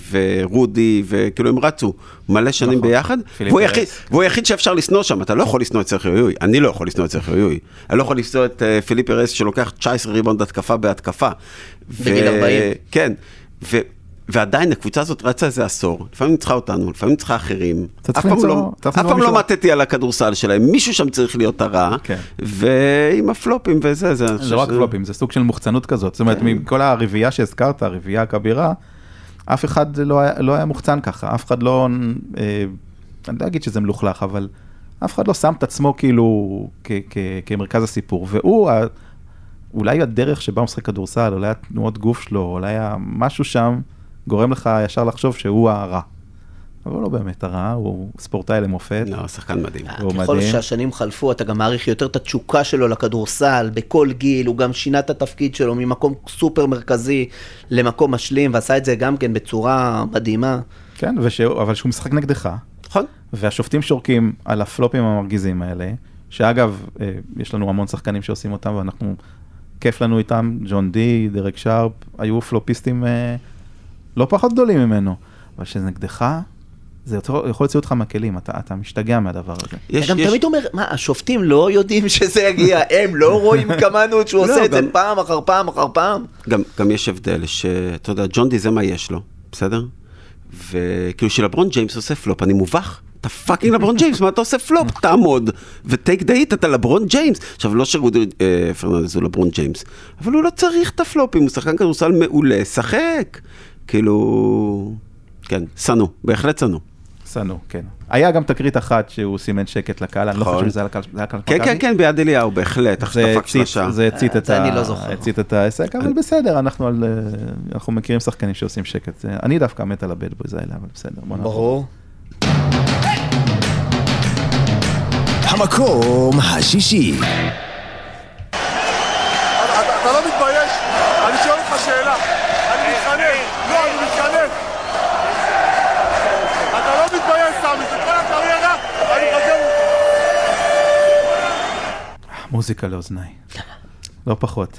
ורודי, וכאילו הם רצו מלא שנים ביחד, והוא היחיד שאפשר לסנוע שם, אתה לא יכול לסנוע את סרחיו יוי, אני לא יכול לסנוע את סרחיו יוי, אני לא יכול לסנוע את פיליפ רס שלוקח 19 ריבאונד התקפה בהתקפה. בגיל 40. כן, ועדיין הקבוצה הזאת רצה איזה עשור, לפעמים צריכה אותנו, לפעמים צריכה אחרים, אף פעם לא מתתי על הכדורסל שלהם, מישהו שם צריך להיות הרע, ועם הפלופים וזה, זה לא רק פלופים, זה סוג של מוחצנות כזאת, זאת אומרת, מכל הרביעייה שהזכרת, הרביעייה הכבירה, אף אחד לא היה מוחצן ככה, אף אחד לא, אני לא אגיד שזה מלוכלך, אבל אף אחד לא שם את עצמו כאילו כמרכז הסיפור, והוא אולי הדרך שבה הוא משחק כדורסל, אולי התנועות גוף שלו, אולי משהו שם גורם לך ישר לחשוב שהוא הרע. אבל הוא לא באמת הרע, הוא ספורטאי למופת. לא, שחקן מדהים. ככל שהשנים חלפו, אתה גם מעריך יותר את התשוקה שלו לכדורסל, בכל גיל, הוא גם שינה את התפקיד שלו ממקום סופר מרכזי למקום משלים, ועשה את זה גם כן בצורה מדהימה. כן, אבל שהוא משחק נגדך. נכון. והשופטים שורקים על הפלופים המרגיזים האלה, שאגב, יש לנו המון שחקנים שעושים אותם, ואנחנו, כיף לנו איתם, ג'ון די, דרק שרפ, היו פלופיסטים לא פחות גדולים ממנו, אבל שזה נגדך, זה יכול להוציא אותך מהכלים, אתה משתגע מהדבר הזה. אתה גם תמיד אומר, מה, השופטים לא יודעים שזה יגיע, הם לא רואים כמנו שהוא עושה את זה פעם אחר פעם אחר פעם? גם יש הבדל, שאתה יודע, ג'ון די זה מה יש לו, בסדר? וכאילו שלברון ג'יימס עושה פלופ, אני מובך. אתה פאקינג לברון ג'יימס, מה אתה עושה פלופ? תעמוד וטייק דייט, אתה לברון ג'יימס. עכשיו, לא שרודי פרננדז הוא לברון ג'יימס, אבל הוא לא צריך את הפלופים, הוא שחקן כדורסל מעולה, שחק. כאילו, כן, סנו, בהחלט סנו. סנו, כן. היה גם תקרית אחת שהוא סימן שקט לקהל, אני לא חושב שזה היה לקהל מכבי. כן, כן, כן, ביד אליהו, בהחלט, זה הצית את העסק, אבל בסדר, אנחנו מכירים שחקנים שעושים שקט. אני דווקא מת על הבד בויז האלה, אבל בסדר. ברור. המקום השישי. אתה לא מתבייש? אני שואל אותך שאלה. אני מתחנן. לא, אני מתחנן. אתה לא מתבייש, סמי. זה כל הקריירה. אני חוזר אותך. מוזיקה לאוזניי. לא פחות.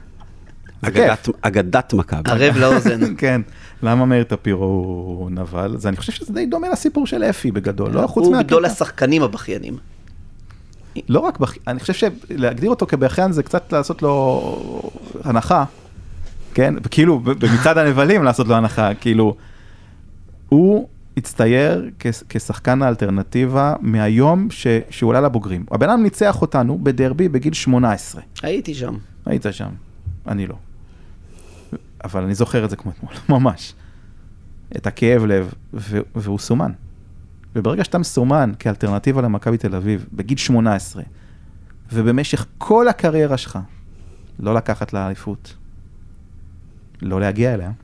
אגדת מכבי. ערב לאוזן. כן. למה מאיר טפירו הוא נבל? אז אני חושב שזה די דומה לסיפור של אפי בגדול. הוא גדול השחקנים הבכיינים. לא רק אני חושב שלהגדיר אותו כבכיין זה קצת לעשות לו הנחה, כן? כאילו, במצד הנבלים לעשות לו הנחה, כאילו, הוא הצטייר כשחקן האלטרנטיבה מהיום שהוא עולה לבוגרים. הבן אדם ניצח אותנו בדרבי בגיל 18. הייתי שם. היית שם, אני לא. אבל אני זוכר את זה כמו אתמול, ממש. את הכאב לב, והוא סומן. וברגע שאתה מסומן כאלטרנטיבה למכבי תל אביב, בגיל 18, ובמשך כל הקריירה שלך, לא לקחת לאליפות, לא להגיע אליה,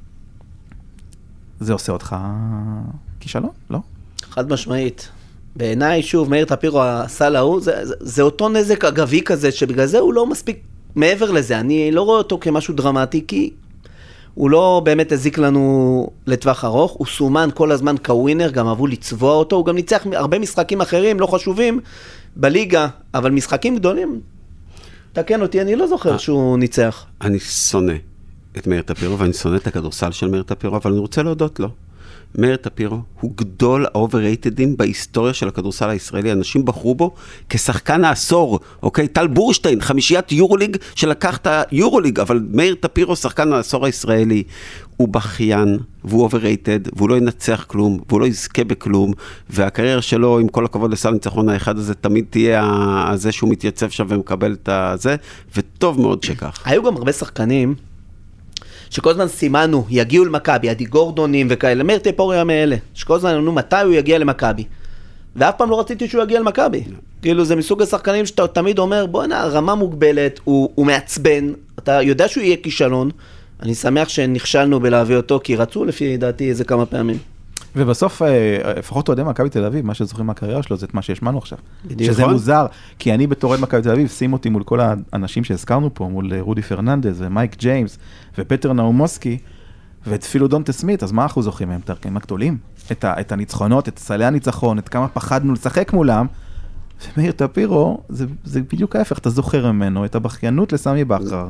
זה עושה אותך כישלון, לא? חד משמעית. בעיניי, שוב, מאיר טפירו עשה להוא, זה אותו נזק אגבי כזה, שבגלל זה הוא לא מספיק מעבר לזה. אני לא רואה אותו כמשהו דרמטי, כי הוא לא באמת הזיק לנו לטווח ארוך, הוא סומן כל הזמן כווינר, גם אהבו לצבוע אותו, הוא גם ניצח הרבה משחקים אחרים, לא חשובים, בליגה, אבל משחקים גדולים, תקן אותי, אני לא זוכר שהוא ניצח. אני שונא את מאיר טפירו, ואני שונא את הכדורסל של מאיר טפירו, אבל אני רוצה להודות לו. מאיר טפירו הוא גדול האובררייטדים בהיסטוריה של הכדורסל הישראלי. אנשים בחרו בו כשחקן העשור, אוקיי? טל בורשטיין, 5 יורוליג שלקח את היורוליג, אבל מאיר טפירו שחקן העשור הישראלי. הוא בכיין, והוא אובררייטד, והוא לא ינצח כלום, והוא לא יזכה בכלום, והקריירה שלו, עם כל הכבוד לסל ניצחון האחד הזה, תמיד תהיה הזה שהוא מתייצב שם ומקבל את זה, וטוב מאוד שכך. היו גם הרבה שחקנים שכל הזמן סימנו, יגיעו למכבי, עדי גורדונים וכאלה, מאיר טפירו היה מאלה, שכל הזמן אמרו מתי הוא יגיע למכבי. ואף פעם לא רציתי שהוא יגיע למכבי. כאילו זה מסוג השחקנים שאתה תמיד אומר, בוא הנה, רמה מוגבלת, הוא מעצבן, אתה יודע שהוא יהיה כישלון, אני שמח שנכשלנו בלהביא אותו, כי רצו לפי דעתי איזה כמה פעמים. ובסוף, לפחות אוהדי מכבי תל אביב, מה שזוכרים מהקריירה שלו, זה את מה שהשמענו עכשיו. שזה מוזר, כי אני בתור אוהד מכבי תל אביב, שים אותי מול כל האנשים שהזכרנו פה, מול רודי פרננדז ומייק ג'יימס, ופטר נאומוסקי, ואת פילודונטה סמית, אז מה אנחנו זוכרים מהם? תרקים הגדולים? את הניצחונות, את סלי הניצחון, את כמה פחדנו לשחק מולם, ומאיר טפירו, זה בדיוק ההפך, אתה זוכר ממנו, את הבכיינות לסמי בכר,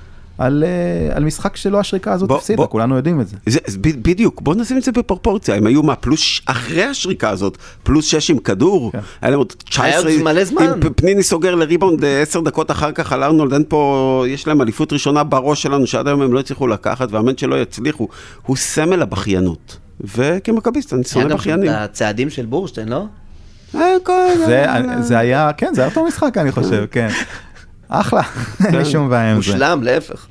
על משחק שלו השריקה הזאת הפסידה, כולנו יודעים את זה. בדיוק, בוא נשים את זה בפרופורציה, הם היו פלוס אחרי השריקה הזאת, פלוס 6 עם כדור, היה להם עוד 19, עם פניני סוגר לריבאונד 10 דקות אחר כך על ארנולד, אין פה, יש להם אליפות ראשונה בראש שלנו, שעד היום הם לא הצליחו לקחת, והאמן שלא יצליחו, הוא סמל הבכיינות, וכמכביסט, אני שונא בכיינים. היה גם הצעדים של בורשטיין, לא? זה היה, כן, זה היה אותו משחק, אני חושב, כן. אחלה, אין שום בעיה עם זה. מושלם, להפך.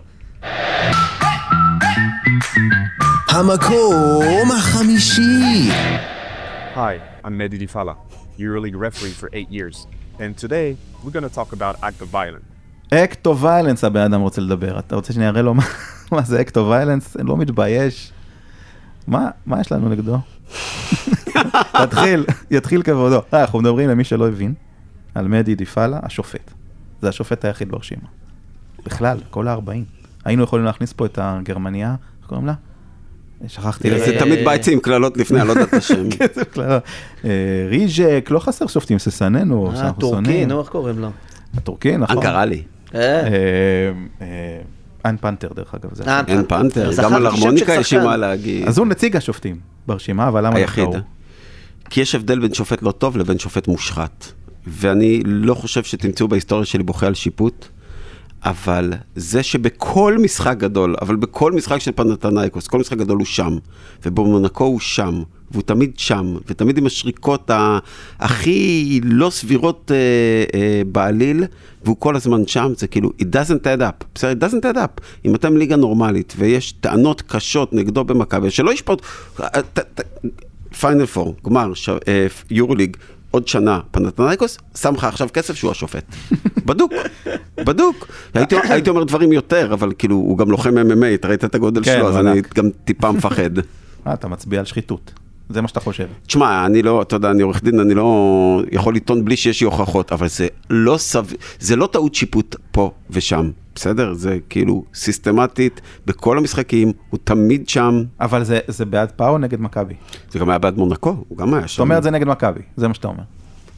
המקום החמישי. Hi, I'm Mehdi Difala, EuroLeague referee for 8 years. And today, we're going to talk about act of violence. act of violence, הבן אדם רוצה לדבר. אתה רוצה שאני אראה לו מה זה act of violence? אני לא מתבייש. מה יש לנו נגדו? יתחיל כבודו. אנחנו מדברים למי שלא הבין, על מדי דיפאלה, השופט. זה השופט היחיד ברשימה. בכלל, כל ה-40. היינו יכולים להכניס פה את הגרמניה, איך קוראים לה? שכחתי. זה תמיד ביצים עם כללות לפני, אני לא יודעת את השם. כן, זה כללות. ריז'ק, לא חסר שופטים, ססננו, הטורקי, נו, איך קוראים לו? הטורקי, נכון. אנקרלי. אין פנתר, דרך אגב. אין פנתר, גם על הרמוניקה יש מה להגיד. אז הוא נציג השופטים ברשימה, אבל למה היחיד. כי יש הבדל בין שופט לא טוב לבין שופט מושחת. ואני לא חושב שתמצאו בהיסטוריה שלי בוכה על שיפוט, אבל זה שבכל משחק גדול, אבל בכל משחק של פנתנייקוס, כל משחק גדול הוא שם, ובמונקו הוא שם, והוא תמיד שם, ותמיד עם השריקות הכי לא סבירות בעליל, והוא כל הזמן שם, זה כאילו, it doesn't add up, בסדר, it doesn't add up. אם אתם ליגה נורמלית, ויש טענות קשות נגדו במכבי, שלא ישפוט, פיינל פור, גמר, יורוליג, עוד שנה, פנתנייקוס, שם לך עכשיו כסף שהוא השופט. בדוק. הייתי אומר דברים יותר, אבל כאילו, הוא גם לוחם MMA, אתה ראית את הגודל שלו, אז אני גם טיפה מפחד. אתה מצביע על שחיתות. זה מה שאתה חושב. תשמע, אני לא, אתה יודע, אני עורך דין, אני לא יכול לטעון בלי שיש לי הוכחות, אבל זה לא טעות שיפוט פה ושם. בסדר? זה כאילו סיסטמטית, בכל המשחקים, הוא תמיד שם. אבל זה בעד פאו נגד מכבי? זה גם היה בעד מונקו, הוא גם היה שם. זאת אומרת, זה נגד מכבי, זה מה שאתה אומר.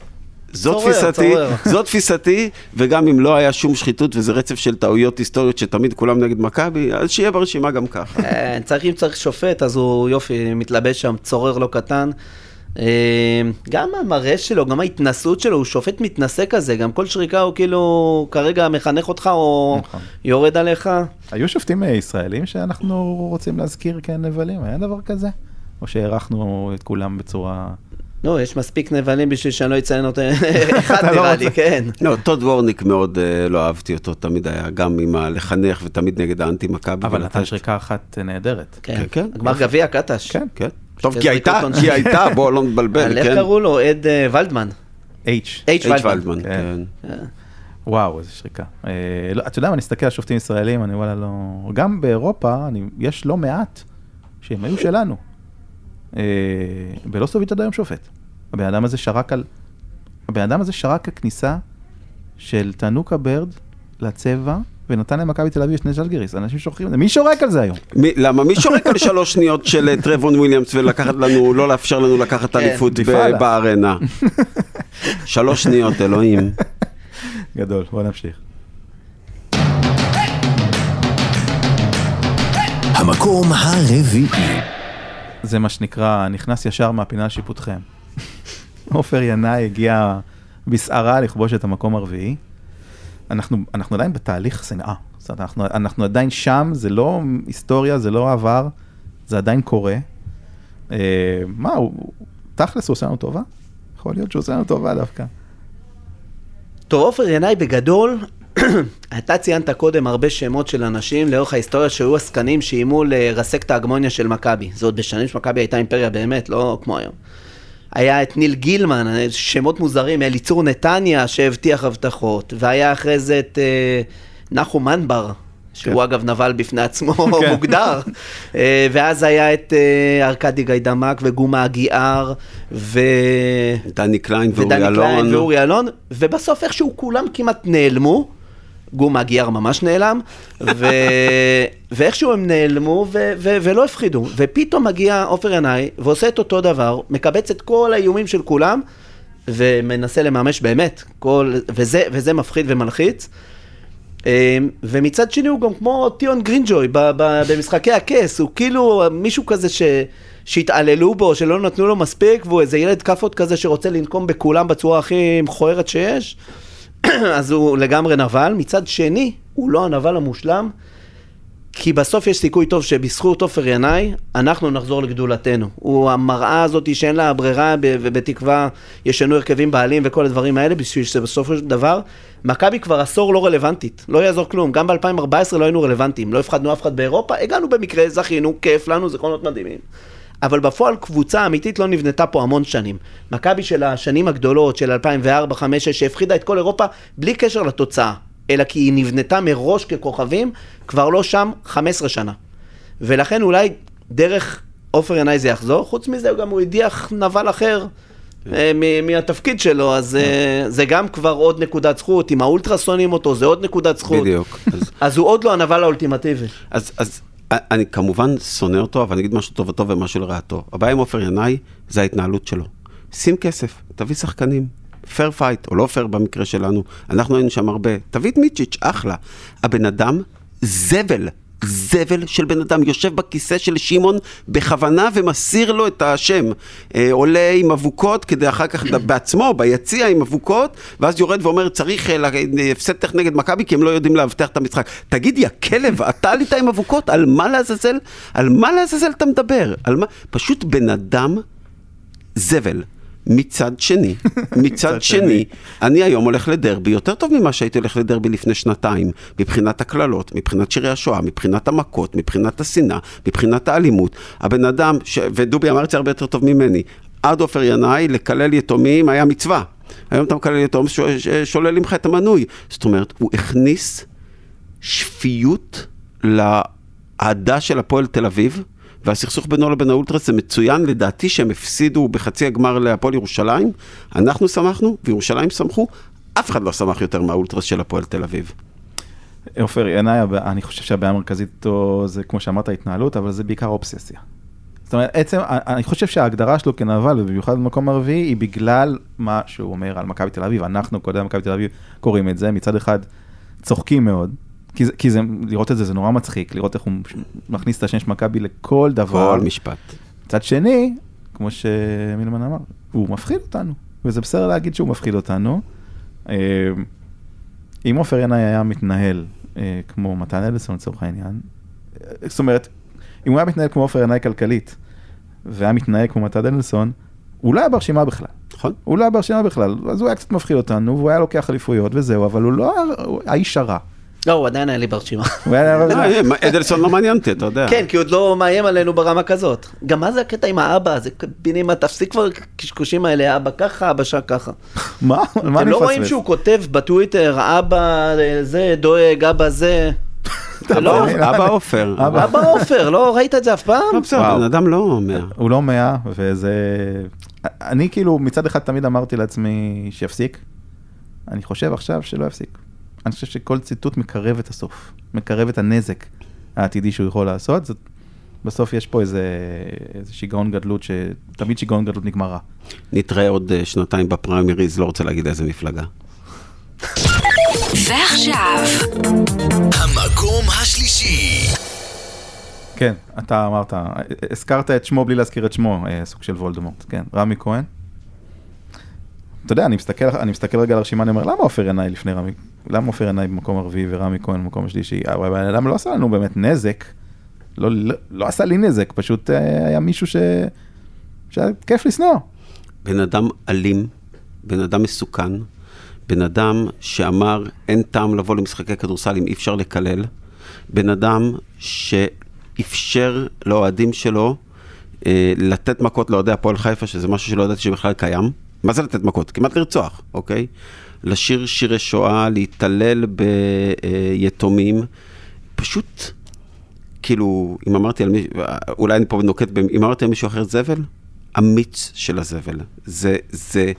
זו תפיסתי, וגם אם לא היה שום שחיתות, וזה רצף של טעויות היסטוריות, שתמיד כולם נגד מכבי, אז שיהיה ברשימה גם ככה. אם צריך שופט, אז הוא יופי, מתלבש שם, צורר לא קטן. גם המראה שלו, גם ההתנסות שלו, הוא שופט מתנסה כזה, גם כל שריקה הוא כאילו כרגע מחנך אותך או יורד עליך. היו שופטים ישראלים שאנחנו רוצים להזכיר כנבלים, היה דבר כזה? או שהערכנו את כולם בצורה... לא, יש מספיק נבלים בשביל שאני לא אציין אותו אחד נראה לי, כן. לא, טוד וורניק מאוד לא אהבתי אותו, תמיד היה גם עם הלחנך ותמיד נגד האנטי מכבי. אבל נתן שריקה אחת נהדרת. כן, גמר גביע קטש. כן, כן. טוב, כי הייתה, בואו לא נבלבל, כן. איך קראו לו? אד ולדמן. H ולדמן, כן. וואו, איזה שריקה. אתה יודע, אני אסתכל על שופטים ישראלים, אני וואלה לא... גם באירופה, יש לא מעט שהם היו שלנו. בלוסוביץ' עד היום שופט. הבן אדם הזה שרק הכניסה של תנוקה ברד לצבע, ונתן להם מכבי תל אביב שני ז'לגיריס. אנשים שוכחים את זה. מי שורק על זה היום? למה? מי שורק על 3 שניות של טרבון וויליאמס ולקחת לנו, לא לאפשר לנו לקחת אליפות בארנה? 3 שניות, אלוהים. גדול, בוא נמשיך. המקום הרביעי. זה מה שנקרא, נכנס ישר מהפינה לשיפוטכם. עופר ינאי הגיע בסערה לכבוש את המקום הרביעי. אנחנו עדיין בתהליך שנאה. אנחנו עדיין שם, זה לא היסטוריה, זה לא עבר, זה עדיין קורה. מה, תכלס הוא עושה לנו טובה? יכול להיות שהוא עושה לנו טובה דווקא. טוב, עופר ינאי בגדול, אתה ציינת קודם הרבה שמות של אנשים לאורך ההיסטוריה שהיו עסקנים שאיימו לרסק את ההגמוניה של מכבי. זה עוד בשנים שמכבי הייתה אימפריה באמת, לא כמו היום. היה את ניל גילמן, שמות מוזרים, אליצור נתניה שהבטיח הבטחות, והיה אחרי זה את נחום מנבר, שהוא אגב נבל בפני עצמו מוגדר, ואז היה את ארקדי גיידמק וגומה הגיאר, דני קליין ואורי אלון, ובסוף איכשהו כולם כמעט נעלמו, גומה הגיאר ממש נעלם, ואיכשהו הם נעלמו ולא הפחידו, ופתאום מגיע עופר ינאי ועושה את אותו דבר, מקבץ את כל האיומים של כולם, ומנסה לממש באמת, וזה מפחיד ומלחיץ, ומצד שני הוא גם כמו טיון גרינג'וי במשחקי הכס, הוא כאילו מישהו כזה שהתעללו בו, שלא נתנו לו מספיק, והוא איזה ילד כפות כזה שרוצה לנקום בכולם בצורה הכי מכוערת שיש, אז הוא לגמרי נבל. מצד שני, הוא לא הנבל המושלם, כי בסוף יש סיכוי טוב שבזכות עופר ינאי, אנחנו נחזור לגדולתנו. הוא המראה הזאת שאין לה ברירה, ובתקווה ישנו הרכבים בעלים וכל הדברים האלה, בשביל שבסופו של דבר, מכבי כבר עשור לא רלוונטית, לא יעזור כלום. גם ב-2014 לא היינו רלוונטיים, לא הפחדנו אף אחד באירופה, הגענו במקרה, זכינו, כיף לנו, זיכרונות מדהימים. אבל בפועל קבוצה אמיתית לא נבנתה פה המון שנים. מכבי של השנים הגדולות, של 2004, 2005, שהפחידה את כל אירופה, בלי קשר לתוצאה, אלא כי היא נבנתה מראש ככוכבים, כבר לא שם 15 שנה. ולכן אולי דרך עופר ינאי זה יחזור, חוץ מזה גם הוא הדיח נבל אחר מהתפקיד שלו, אז זה גם כבר עוד נקודת זכות, אם האולטרסונים אותו, זה עוד נקודת זכות. בדיוק. אז הוא עוד לא הנבל האולטימטיבי. אז אני כמובן שונא אותו, אבל אני אגיד משהו טובתו ומשהו לרעתו. הבעיה עם עופר ינאי זה ההתנהלות שלו. שים כסף, תביא שחקנים. פייר פייט, או לא פייר במקרה שלנו. אנחנו היינו שם הרבה. תביא את מיצ'יץ', אחלה. הבן אדם, זבל של בן אדם, יושב בכיסא של שימון בכוונה ומסיר לו את השם. עולה עם אבוקות, כדי אחר כך בעצמו, ביציע עם אבוקות, ואז יורד ואומר, צריך הפסד תך נגד מכבי, כי הם לא יודעים להבטח את המשחק. תגיד, יא כלב, אתה עלית עם אבוקות? על מה לעזאזל? על מה לעזאזל אתה מדבר? פשוט בן אדם זבל. מצד שני, אני היום הולך לדרבי יותר טוב ממה שהייתי הולך לדרבי לפני 2 מבחינת הכללות, מבחינת שירי השואה, מבחינת המכות, מבחינת השנאה, מבחינת האלימות. הבן אדם, ודובי אמר את זה הרבה יותר טוב ממני, עד עופר ינאי, לקלל יתומים היה מצווה. היום אתה מקלל יתום, שולל ממך את המנוי. זאת אומרת, הוא הכניס שפיות לעדה של הפועל תל אביב, והסכסוך בינו לבין האולטרס זה מצוין, לדעתי שהם הפסידו בחצי הגמר להפועל ירושלים, אנחנו שמחנו וירושלים שמחו, אף אחד לא שמח יותר מהאולטרס של הפועל תל אביב. עופר ינאי, אני חושב שהבעיה המרכזית אותו זה כמו שאמרת ההתנהלות, אבל זה בעיקר אובססיה. זאת אומרת, אני חושב שההגדרה שלו כנבל, ובמיוחד במקום הרביעי, היא בגלל מה שהוא אומר על מכבי תל אביב, אנחנו קודם מכבי תל אביב קוראים את זה, מצד אחד צוחקים מאוד, כי זה, לראות את זה, זה נורא מצחיק, לראות איך הוא מכניס את השם של מכבי לכל דבר. כל משפט. מצד שני, כמו שמילמן אמר, הוא מפחיד אותנו, וזה בסדר להגיד שהוא מפחיד אותנו. אם עופר ינאי היה מתנהל כמו מתן אדלסון לצורך העניין, זאת אומרת, אם הוא היה מתנהל כמו עופר ינאי כלכלית, והיה מתנהג כמו מתן דניאלסון, הוא לא היה ברשימה בכלל. נכון. הוא לא היה ברשימה בכלל, אז הוא היה קצת מפחיד אותנו, והוא היה לוקח אליפויות וזהו, אבל הוא לא היה האיש הרע. לא, הוא עדיין היה לי ברשימה. אדלסון לא מעניין אותי, אתה יודע. כן, כי עוד לא מאיים עלינו ברמה כזאת. גם מה זה הקטע עם האבא? זה בינימה, תפסיק כבר קשקושים האלה, אבא ככה, אבא ככה. מה? אתם לא רואים שהוא כותב בטוויטר, אבא זה, דואג, אבא זה. אבא עופר. אבא עופר, לא ראית את זה אף פעם? לא בסדר, בן אדם לא 100. הוא לא 100, וזה... אני כאילו מצד אחד תמיד אמרתי לעצמי שיפסיק. אני חושב עכשיו שלא יפסיק. אני חושב שכל ציטוט מקרב את הסוף, מקרב את הנזק העתידי שהוא יכול לעשות. בסוף יש פה איזה שיגעון גדלות, שתמיד שיגעון גדלות נגמרה. נתראה עוד שנתיים בפריימריז, לא רוצה להגיד איזה מפלגה. ועכשיו, המקום השלישי. כן, אתה אמרת, הזכרת את שמו בלי להזכיר את שמו, סוג של וולדמורט, כן, רמי כהן. אתה יודע, אני מסתכל רגע על הרשימה, אני אומר, למה עופר עיניי לפני רמי? למה עופר עיניי במקום הרביעי ורמי כהן במקום השלישי? למה לא עשה לנו באמת נזק? לא עשה לי נזק, פשוט היה מישהו שהיה כיף לשנוא. בן אדם אלים, בן אדם מסוכן, בן אדם שאמר, אין טעם לבוא למשחקי כדורסל אם אי אפשר לקלל, בן אדם שאפשר לאוהדים שלו לתת מכות לאוהדי הפועל חיפה, שזה משהו שלא ידעתי שבכלל קיים. מה זה לתת מכות? כמעט לרצוח, אוקיי? לשיר שירי שואה, להתעלל ביתומים, פשוט, כאילו, אם אמרתי על מישהו, אולי אני פה נוקט, אם אמרתי על מישהו אחר זבל, אמיץ של הזבל. זה,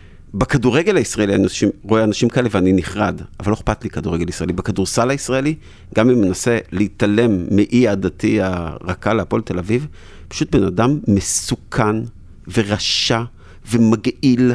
בכדורגל הישראלי, אני רואה אנשים כאלה ואני נחרד, אבל לא אכפת לי כדורגל ישראלי. בכדורסל הישראלי, גם אם מנסה להתעלם מאי הדתי הרכה להפועל תל אביב, פשוט בן אדם מסוכן ורשע ומגעיל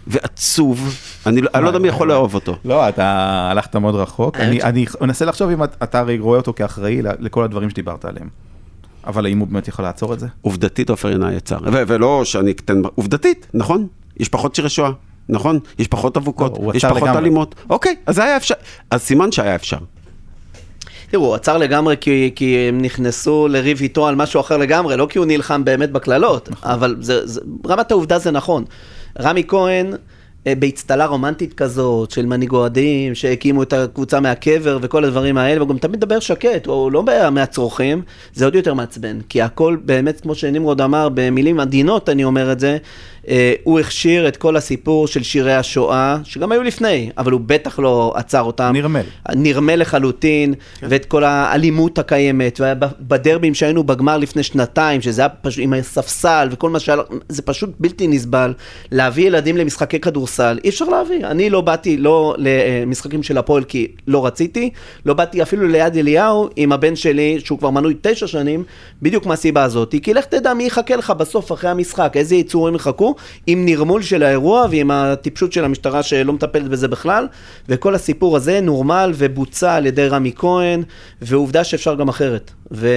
ועצוב. אני לא יודע מי יכול לאהוב אותו. לא, אתה הלכת מאוד רחוק. אני אנסה לחשוב אם אתה רואה אותו כאחראי לכל הדברים שדיברת עליהם. אבל האם הוא באמת יכול לעצור את זה? עובדתית עופר עיניי יצר. ולא שאני אתן... עובדתית, נכון? יש פחות שירי שואה, נכון? יש פחות אבוקות, יש פחות אלימות. אוקיי, אז היה אפשר. אז סימן שהיה אפשר. תראו, הוא עצר לגמרי כי הם נכנסו לריב איתו על משהו אחר לגמרי, לא כי הוא נלחם באמת בכללות, אבל רמת העובדה זה נכון. רמי כהן, בהצטלה רומנטית כזאת, של מנהיג אוהדים, שהקימו את הקבוצה מהקבר וכל הדברים האלה, וגם תמיד מדבר שקט, הוא לא מהצרוכים, זה עוד יותר מעצבן, כי הכל באמת, כמו שנמרוד אמר, במילים עדינות אני אומר את זה, הוא הכשיר את כל הסיפור של שירי השואה, שגם היו לפני, אבל הוא בטח לא עצר אותם. נרמל לחלוטין, ואת כל האלימות הקיימת, ובדרבים שהיינו בגמר לפני שנתיים, שזה היה פשוט עם הספסל וכל מה שהיה, זה פשוט בלתי נסבל, להביא ילדים למשחקי כדורסל, אי אפשר להביא. אני לא באתי לא למשחקים של הפועל כי לא רציתי, לא באתי אפילו ליד אליהו עם הבן שלי, שהוא כבר מנוי 9 שנים, בדיוק מהסיבה הזאת, כי לך תדע מי יחכה לך בסוף אחרי המשחק, איזה יצורים יחכו, עם נרמול של האירוע ועם הטיפשות של המשטרה שלא מטפלת בזה בכלל, וכל הסיפור הזה נורמל ובוצע על ידי רמי כהן, ועובדה שאפשר גם אחרת,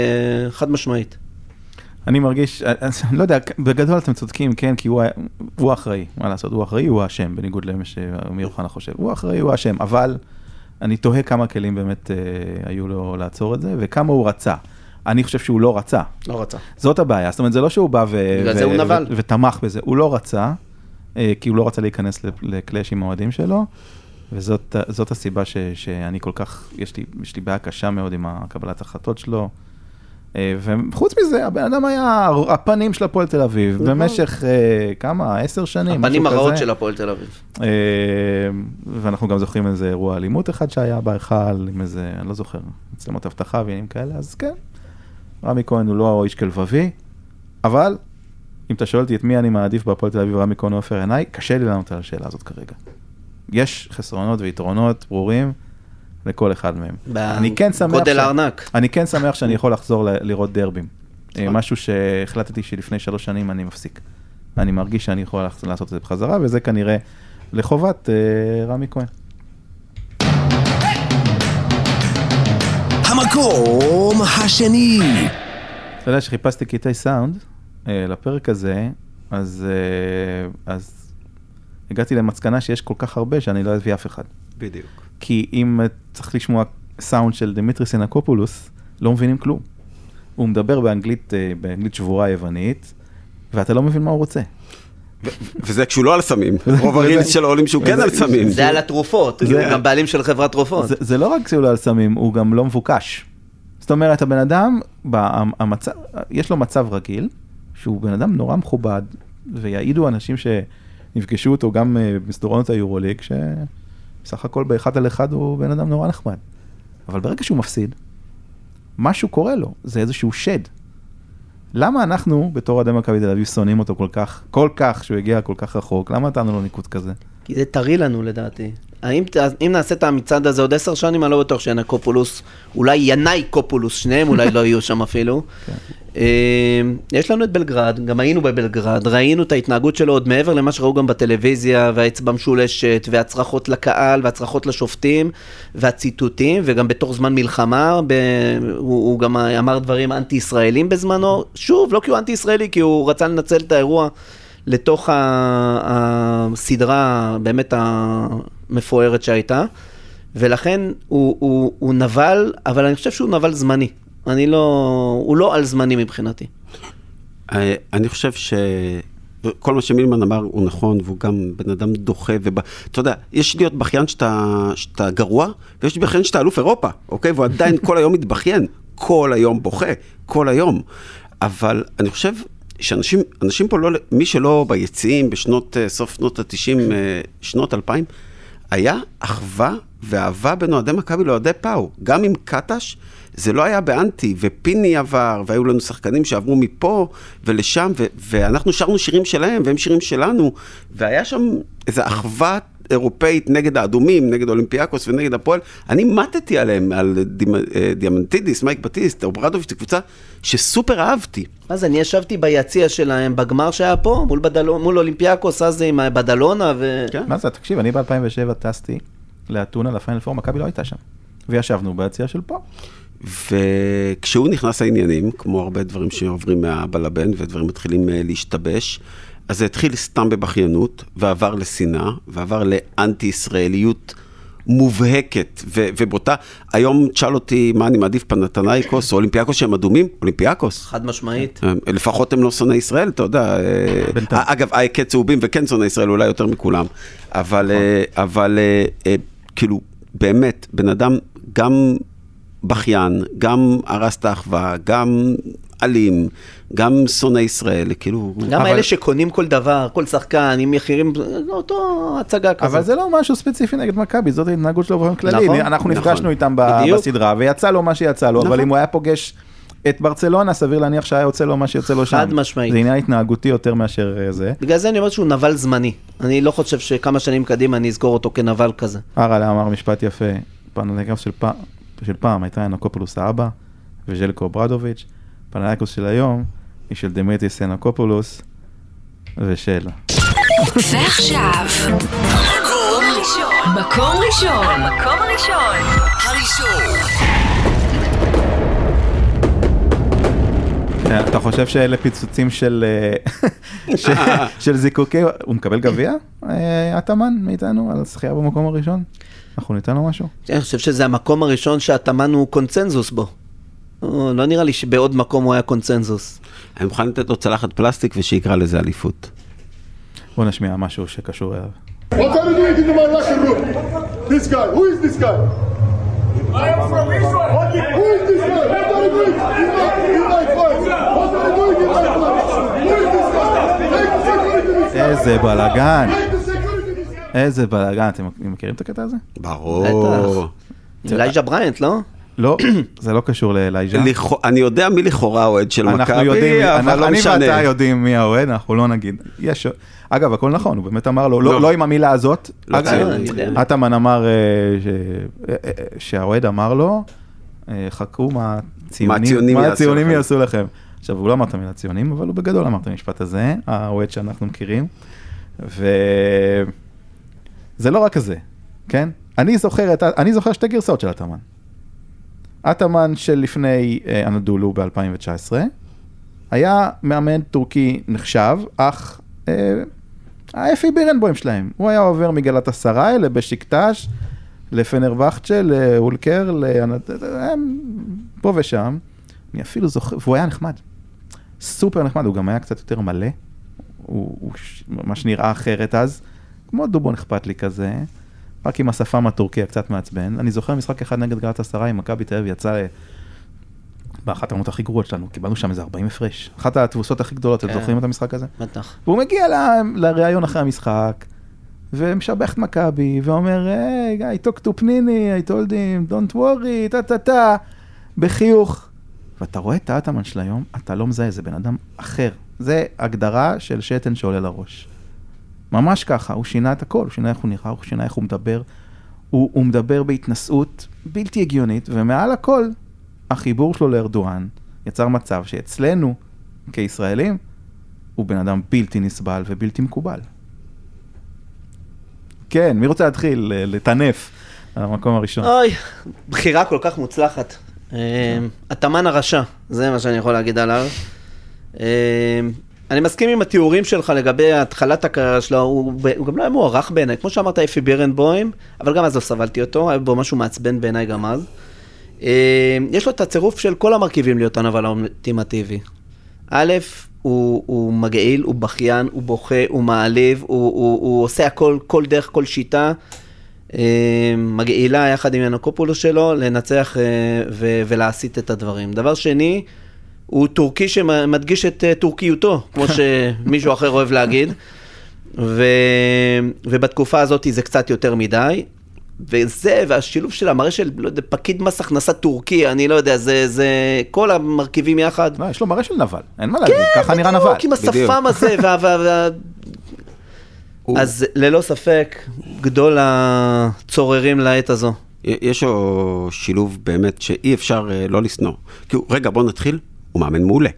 וחד משמעית. אני מרגיש, אני לא יודע, בגדול אתם צודקים, כן, כי הוא אחראי, מה לעשות, הוא אחראי, הוא האשם, בניגוד למה שאמיר אוחנה חושב, הוא אחראי, הוא האשם, אבל אני תוהה כמה כלים באמת היו לו לעצור את זה, וכמה הוא רצה. אני חושב שהוא לא רצה. לא רצה. זאת הבעיה, זאת אומרת, זה לא שהוא בא ותמך בזה, הוא לא רצה, כי הוא לא רצה להיכנס לקלאש עם האוהדים שלו, וזאת הסיבה שאני כל כך, יש לי בעיה קשה מאוד עם הקבלת החלטות שלו, וחוץ מזה, הבן אדם היה הפנים של הפועל תל אביב, במשך כמה? 10 שנים. הפנים הרעות של הפועל תל אביב. ואנחנו גם זוכרים איזה אירוע אלימות אחד שהיה בהיכל, עם איזה, אני לא זוכר, מצלמות הבטחה ועניינים כאלה, אז כן. רמי כהן הוא לא איש כלבבי, אבל אם אתה שואל אותי את מי אני מעדיף בהפועל תל אביב, רמי כהן או עופר עיניי, קשה לי לענות על השאלה הזאת כרגע. יש חסרונות ויתרונות ברורים לכל אחד מהם. גודל הארנק. אני כן שמח שאני יכול לחזור לראות דרבים. משהו שהחלטתי שלפני 3 שנים אני מפסיק. אני מרגיש שאני יכול לעשות את זה בחזרה, וזה כנראה לחובת רמי כהן. המקום השני. אתה יודע שחיפשתי קטעי סאונד לפרק הזה, אז הגעתי למסקנה שיש כל כך הרבה שאני לא אביא אף אחד. בדיוק. כי אם צריך לשמוע סאונד של דמיטריס אנקופולוס, לא מבינים כלום. הוא מדבר באנגלית שבורה יוונית, ואתה לא מבין מה הוא רוצה. וזה כשהוא לא על סמים, רוב הרילס של העולים שהוא כן על סמים. זה על התרופות, הוא גם בעלים של חברת תרופות. זה לא רק כשהוא לא על סמים, הוא גם לא מבוקש. זאת אומרת, הבן אדם, יש לו מצב רגיל, שהוא בן אדם נורא מכובד, ויעידו אנשים שנפגשו אותו גם במסדרונות היורוליג, שסך הכל באחד על אחד הוא בן אדם נורא נחמד. אבל ברגע שהוא מפסיד, משהו קורה לו, זה איזשהו שד. למה אנחנו, בתור אוהדי מכבי תל אביב, שונאים אותו כל כך, שהוא הגיע כל כך רחוק? למה נתנו לו ניקוד כזה? כי זה טרי לנו לדעתי. אם נעשה את המצעד הזה עוד 10 שנים, אני לא בטוח שינקופולוס, אולי ינאיקופולוס, שניהם אולי לא יהיו שם אפילו. יש לנו את בלגרד, גם היינו בבלגרד, ראינו את ההתנהגות שלו עוד מעבר למה שראו גם בטלוויזיה, והאצבע משולשת, והצרחות לקהל, והצרחות לשופטים, והציטוטים, וגם בתוך זמן מלחמה, הוא גם אמר דברים אנטי-ישראלים בזמנו, שוב, לא כי הוא אנטי-ישראלי, כי הוא רצה לנצל את האירוע לתוך הסדרה באמת המפוארת שהייתה, ולכן הוא נבל, אבל אני חושב שהוא נבל זמני. הוא לא על זמני מבחינתי. אני חושב שכל מה שמילמן אמר הוא נכון, והוא גם בן אדם דוחה, אתה יודע, יש להיות בכיין שאתה גרוע, ויש בכיין שאתה אלוף אירופה, אוקיי? והוא עדיין כל היום מתבכיין, כל היום בוכה, כל היום. אבל אני חושב שאנשים פה לא, מי שלא ביציעים סוף שנות ה-90, שנות 2000, היה אחווה ואהבה בין אוהדי מכבי לאוהדי פאו. גם עם קטש, זה לא היה באנטי, ופיני עבר, והיו לנו שחקנים שעברו מפה ולשם, ואנחנו שרנו שירים שלהם, והם שירים שלנו, והיה שם איזו אחווה אירופאית נגד האדומים, נגד אולימפיאקוס ונגד הפועל. אני מתתי עליהם, על דיאמנטידיס, מייק בטיסט, אוברדוביץ', קבוצה שסופר אהבתי. אז אני ישבתי ביציע שלהם, בגמר שהיה פה, מול אולימפיאקוס, אז עם בדלונה מה זה, תקשיב, אני ב-2007 טסתי לאתונה, לפיינל פור, מכבי לא הייתה שם. וישבנו ביציע של פה. וכשהוא נכנס לעניינים, כמו הרבה דברים שעוברים מהבלבן, ודברים מתחילים להשתבש, אז זה התחיל סתם בבכיינות, ועבר לשנאה, ועבר לאנטי-ישראליות מובהקת ובוטה. היום תשאל אותי מה אני מעדיף, פנתנייקוס או אולימפיאקוס שהם אדומים? אולימפיאקוס. חד משמעית. לפחות הם לא שונאי ישראל, אתה יודע. אגב, אייקה צהובים וכן שונאי ישראל אולי יותר מכולם. אבל כאילו, באמת, בן אדם גם בכיין, גם הרס את האחווה, גם אלים, גם שונאי ישראל, כאילו... גם אלה שקונים כל דבר, כל שחקן, עם מחירים, אותו הצגה כזאת. אבל זה לא משהו ספציפי נגד מכבי, זאת ההתנהגות שלו באופן כללי. אנחנו נפגשנו איתם בסדרה, ויצא לו מה שיצא לו, אבל אם הוא היה פוגש את ברצלונה, סביר להניח שהיה יוצא לו מה שיוצא לו שם. חד משמעית. זה עניין התנהגותי יותר מאשר זה. בגלל זה אני אומר שהוא נבל זמני. אני לא חושב שכמה שנים קדימה אני אסגור אותו כנבל כזה. הרלה אמר משפט יפה, פנתנייקוס של פעם הייתה ינקופולוס האבא, וז'לקו אוברדוביץ'. פנתנייקוס של היום היא של דמיטריס ינקופולוס ושל. ועכשיו, מקום ראשון. אתה חושב שאלה פיצוצים של זיקוקי, הוא מקבל גביע? התאמן מאיתנו על הזכייה במקום הראשון? אנחנו ניתן לו משהו? אני חושב שזה המקום הראשון שהתאמן הוא קונצנזוס בו. לא נראה לי שבעוד מקום הוא היה קונצנזוס. אני מוכן לתת לו צלחת פלסטיק ושיקרא לזה אליפות. בוא נשמיע משהו שקשור אליו. What are you doing in my Russian room? This guy, who is this guy? I am from Israel. Who is this guy? What are you doing in my place? What are you doing in my place? Who is this guy? Take the security. איזה בלגן. איזה בלגן. אתם מכירים את הקטע הזה? ברור. אלייג'ה בריינט, לא? לא, זה לא קשור לאלייג'ה. אני יודע מי לכאורה האוהד של מכבי, אבל לא משנה. אני ואתה יודעים מי האוהד, אנחנו לא נגיד. אגב, הכל נכון, הוא באמת אמר לו, לא עם המילה הזאת. התאמן אמר שהאוהד אמר לו, חכו מה הציונים יעשו לכם. עכשיו, הוא לא אמר את המילה ציונים, אבל הוא בגדול אמר את המשפט הזה, האוהד שאנחנו מכירים. וזה לא רק כזה, כן? אני זוכר שתי גרסאות של התאמן. התאמן של לפני אנדולו ב-2019, היה מאמן טורקי נחשב, אך האפי בירנבוים שלהם. הוא היה עובר מגלת הסראי לבשיקטש, לפנרבחצ'ה, לאולקר, פה ושם. אני אפילו זוכר, והוא היה נחמד. סופר נחמד, הוא גם היה קצת יותר מלא, הוא ממש נראה אחרת אז, כמו דובון אכפת לי כזה, רק עם השפם הטורקי קצת מעצבן. אני זוכר משחק אחד נגד גלאטסראי, מכבי תל אביב יצא באחת הרמות הכי גרועות שלנו, קיבלנו שם איזה 40 הפרש. אחת התבוסות הכי גדולות, אתם זוכרים את המשחק הזה? בטח. והוא מגיע לראיון אחרי המשחק, ומשבח את מכבי, ואומר, hey, I talked to פניני, I told him, don't worry, טה, בחיוך. ואתה רואה את האטמן של היום, אתה לא מזהה, זה בן אדם אחר. זה הגדרה של שתן שעולה לראש. ממש ככה, הוא שינה את הכל, הוא שינה איך הוא נראה, הוא שינה איך הוא מדבר, הוא מדבר בהתנסות בלתי הגיונית, ומעל הכל, החיבור שלו לארדואן יצר מצב שאצלנו, כישראלים, הוא בן אדם בלתי נסבל ובלתי מקובל. כן, מי רוצה להתחיל לטנף על המקום הראשון? אוי, בחירה כל כך מוצלחת. התאמן הרשע, זה מה שאני יכול להגיד עליו. אני מסכים עם התיאורים שלך לגבי התחלת הקריירה שלו, הוא גם לא היה מוערך בעיניי, כמו שאמרת אפי בירנבוים, אבל גם אז לא סבלתי אותו, היה בו משהו מעצבן בעיניי גם אז. יש לו את הצירוף של כל המרכיבים להיות הנבל האולטימטיבי. א', הוא מגעיל, הוא בכיין, הוא בוכה, הוא מעליב, הוא עושה הכל, כל דרך, כל שיטה, מגעילה יחד עם ינוקופולוס שלו, לנצח ולהסיט את הדברים. דבר שני, הוא טורקי שמדגיש את טורקיותו, כמו שמישהו אחר אוהב להגיד, ובתקופה הזאת זה קצת יותר מדי, וזה, והשילוב שלה מראה של, לא יודע, פקיד מס הכנסה טורקי, אני לא יודע, זה כל המרכיבים יחד. לא, יש לו מראה של נבל, אין מה להגיד, ככה נראה נבל. כן, בדיוק, עם השפם הזה, אז ללא ספק, גדול הצוררים לעת הזו. יש לו שילוב באמת שאי אפשר לא לסנוע. רגע, בוא נתחיל, הוא מאמן מעולה.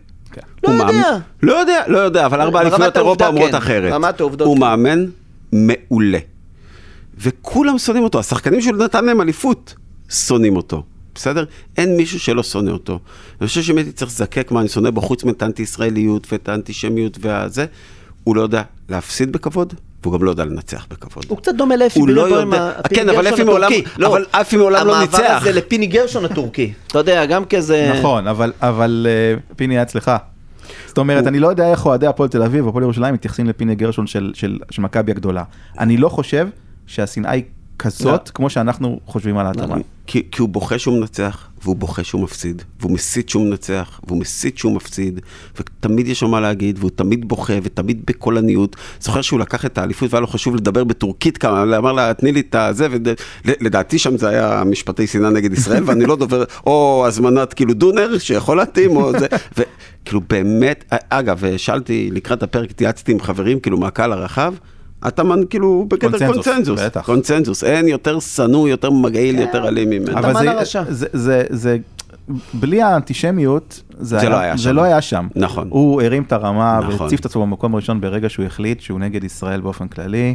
לא יודע, אבל 4 אליפויות אירופה אומרות אחרת. הוא מאמן מעולה. וכולם שונאים אותו, השחקנים שלו נתן להם אליפות, שונאים אותו, בסדר? אין מישהו שלא שונא אותו. אני חושב שבאמת צריך לזקק מה אני שונא בו, חוץ מאת האנטי-ישראליות ואת האנטישמיות והזה, הוא לא יודע להפסיד בכבוד, והוא גם לא יודע לנצח בכבוד. הוא קצת דומה לאפי בירנבוים, כן, אבל אפי מעולם לא ניצח. המעבר הזה לפיני גרשון הטורקי, אתה יודע, גם כזה... נכון, אבל פיני היה אצלך. זאת אומרת, אני לא יודע איך אוהדי הפועל תל אביב והפועל ירושלים מתייחסים לפיני גרשון של מכבי הגדולה. אני לא חושב שהשנאה היא כזאת, כמו שאנחנו חושבים על האטמן. כי הוא בוכה שהוא מנצח, והוא בוכה שהוא מפסיד, והוא מסית שהוא מנצח, והוא מסית שהוא מפסיד, ותמיד יש לו מה להגיד, והוא תמיד בוכה, ותמיד בקולניות. זוכר שהוא לקח את האליפות, והיה לו חשוב לדבר בטורקית כמה, אמר לה, תני לי את זה, ולדעתי שם זה היה משפטי שנאה נגד ישראל, ואני לא דובר, או הזמנת כאילו דונר, שיכול להתאים, או זה, וכאילו באמת, אגב, שאלתי לקראת הפרק, התייעצתי עם חברים, כאילו מהקהל הרחב, התאמן כאילו בגדר קונצנזוס, אין יותר סנוע, יותר מגעיל, יותר אלים ממנו. אבל זה, בלי האנטישמיות, זה לא היה שם. נכון. הוא הרים את הרמה והציף את עצמו במקום הראשון ברגע שהוא החליט שהוא נגד ישראל באופן כללי,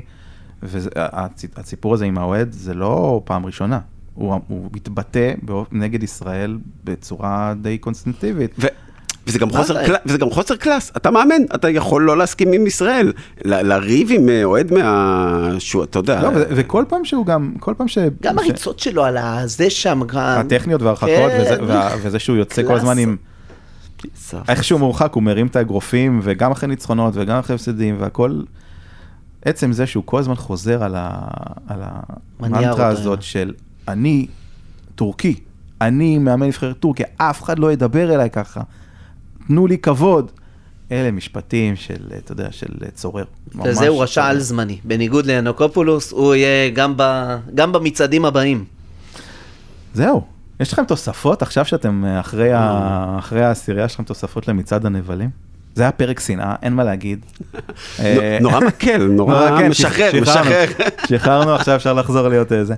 והסיפור הזה עם האוהד זה לא פעם ראשונה. הוא מתבטא נגד ישראל בצורה די קונסטנטיבית. וזה גם חוסר קלאס, אתה מאמן, אתה יכול לא להסכים עם ישראל, לריב עם אוהד אתה יודע. לא, וכל פעם שהוא גם, גם הריצות שלו על זה שם. הטכניות והרחקות, וזה שהוא יוצא כל הזמן עם, איך שהוא מורחק, הוא מרים את האגרופים, וגם אחרי ניצחונות, וגם אחרי הפסדים, והכל, עצם זה שהוא כל הזמן חוזר על המנטרה הזאת של, אני טורקי, אני מאמן נבחרת טורקיה, אף אחד לא ידבר אליי ככה. תנו לי כבוד. אלה משפטים של, אתה יודע, של צורר. וזה הוא רשע על זמני. בניגוד לינוקופולוס, הוא יהיה גם במצעדים הבאים. זהו. יש לכם תוספות עכשיו שאתם אחרי העשירייה שלכם תוספות למצעד הנבלים? זה היה פרק שנאה, אין מה להגיד. נורא מקל, נורא משחרר. שחררנו, עכשיו אפשר לחזור להיות איזה.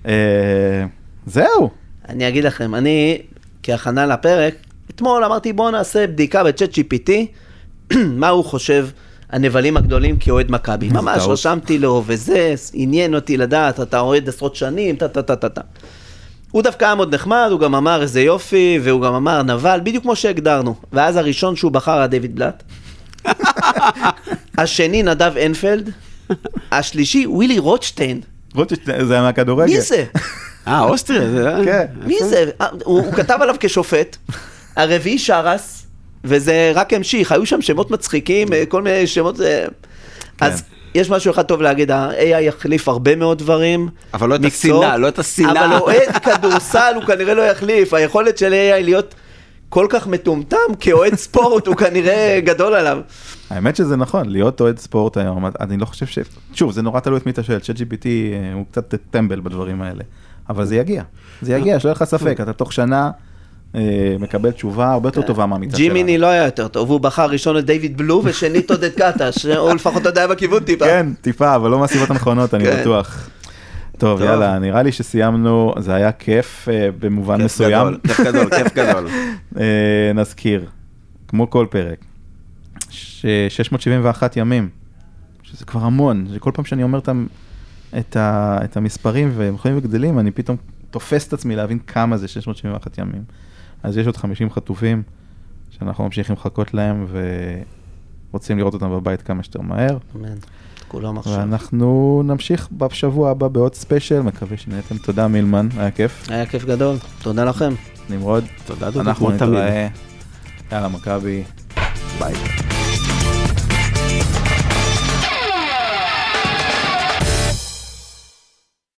זהו. אני אגיד לכם, אני כהכנה לפרק, אתמול אמרתי בוא נעשה בדיקה בצ'אט GPT, מה הוא חושב הנבלים הגדולים כאוהד מכבי. ממש רשמתי לו וזה, עניין אותי לדעת, אתה אוהד עשרות שנים, הוא דווקא היה מאוד נחמד, הוא גם אמר איזה יופי, והוא גם אמר נבל, בדיוק כמו שהגדרנו. ואז הראשון שהוא בחר היה דיוויד בלאט. השני נדב אנפלד. השלישי ווילי רוטשטיין. רוטשטיין, זה היה מהכדורגל. מי זה? אוסטריה, זה... מי זה? הוא כתב עליו כשופט. הרביעי שרס. וזה רק המשיך, היו שם שמות מצחיקים, כל מיני שמות, אז יש משהו אחד טוב להגיד, ה-AI יחליף הרבה מאוד דברים. אבל לא את השנאה, לא את השנאה. אבל אוהד כדורסל הוא כנראה לא יחליף, היכולת של AI להיות כל כך מטומטם כאוהד ספורט הוא כנראה גדול עליו. האמת שזה נכון, להיות אוהד ספורט היום, אני לא חושב שוב, זה נורא תלוי את מי אתה שואל, ChatGPT הוא קצת טמבל בדברים האלה, אבל זה יגיע, שלא לך ספק, אתה תוך שנה מקבל תשובה הרבה יותר טובה מהמיטה שלנו. ג'ימיני לא היה יותר טוב, הוא בחר ראשון את דיוויד בלו ושנית עודד קטש, הוא לפחות יודע בכיוון טיפה. כן, טיפה, אבל לא מהסיבות הנכונות, אני בטוח. טוב, יאללה, נראה לי שסיימנו, זה היה כיף במובן מסוים. כיף גדול. נזכיר, כמו כל פרק, 671 ימים, שזה כבר המון, שכל פעם שאני אומר את המספרים והם יכולים וגדלים, אני פתאום תופס את עצמי להבין כמה זה 671 ימים. אז יש עוד 50 חטופים, שאנחנו ממשיכים לחכות להם, ורוצים לראות אותם בבית כמה שיותר מהר. אמן. כולם עכשיו. ואנחנו נמשיך בשבוע הבא בעוד ספיישל, מקווה שנהייתם. תודה מילמן, היה כיף. היה כיף גדול, תודה לכם. נמרוד, תודה, אנחנו נתראה. יאללה מכבי, ביי.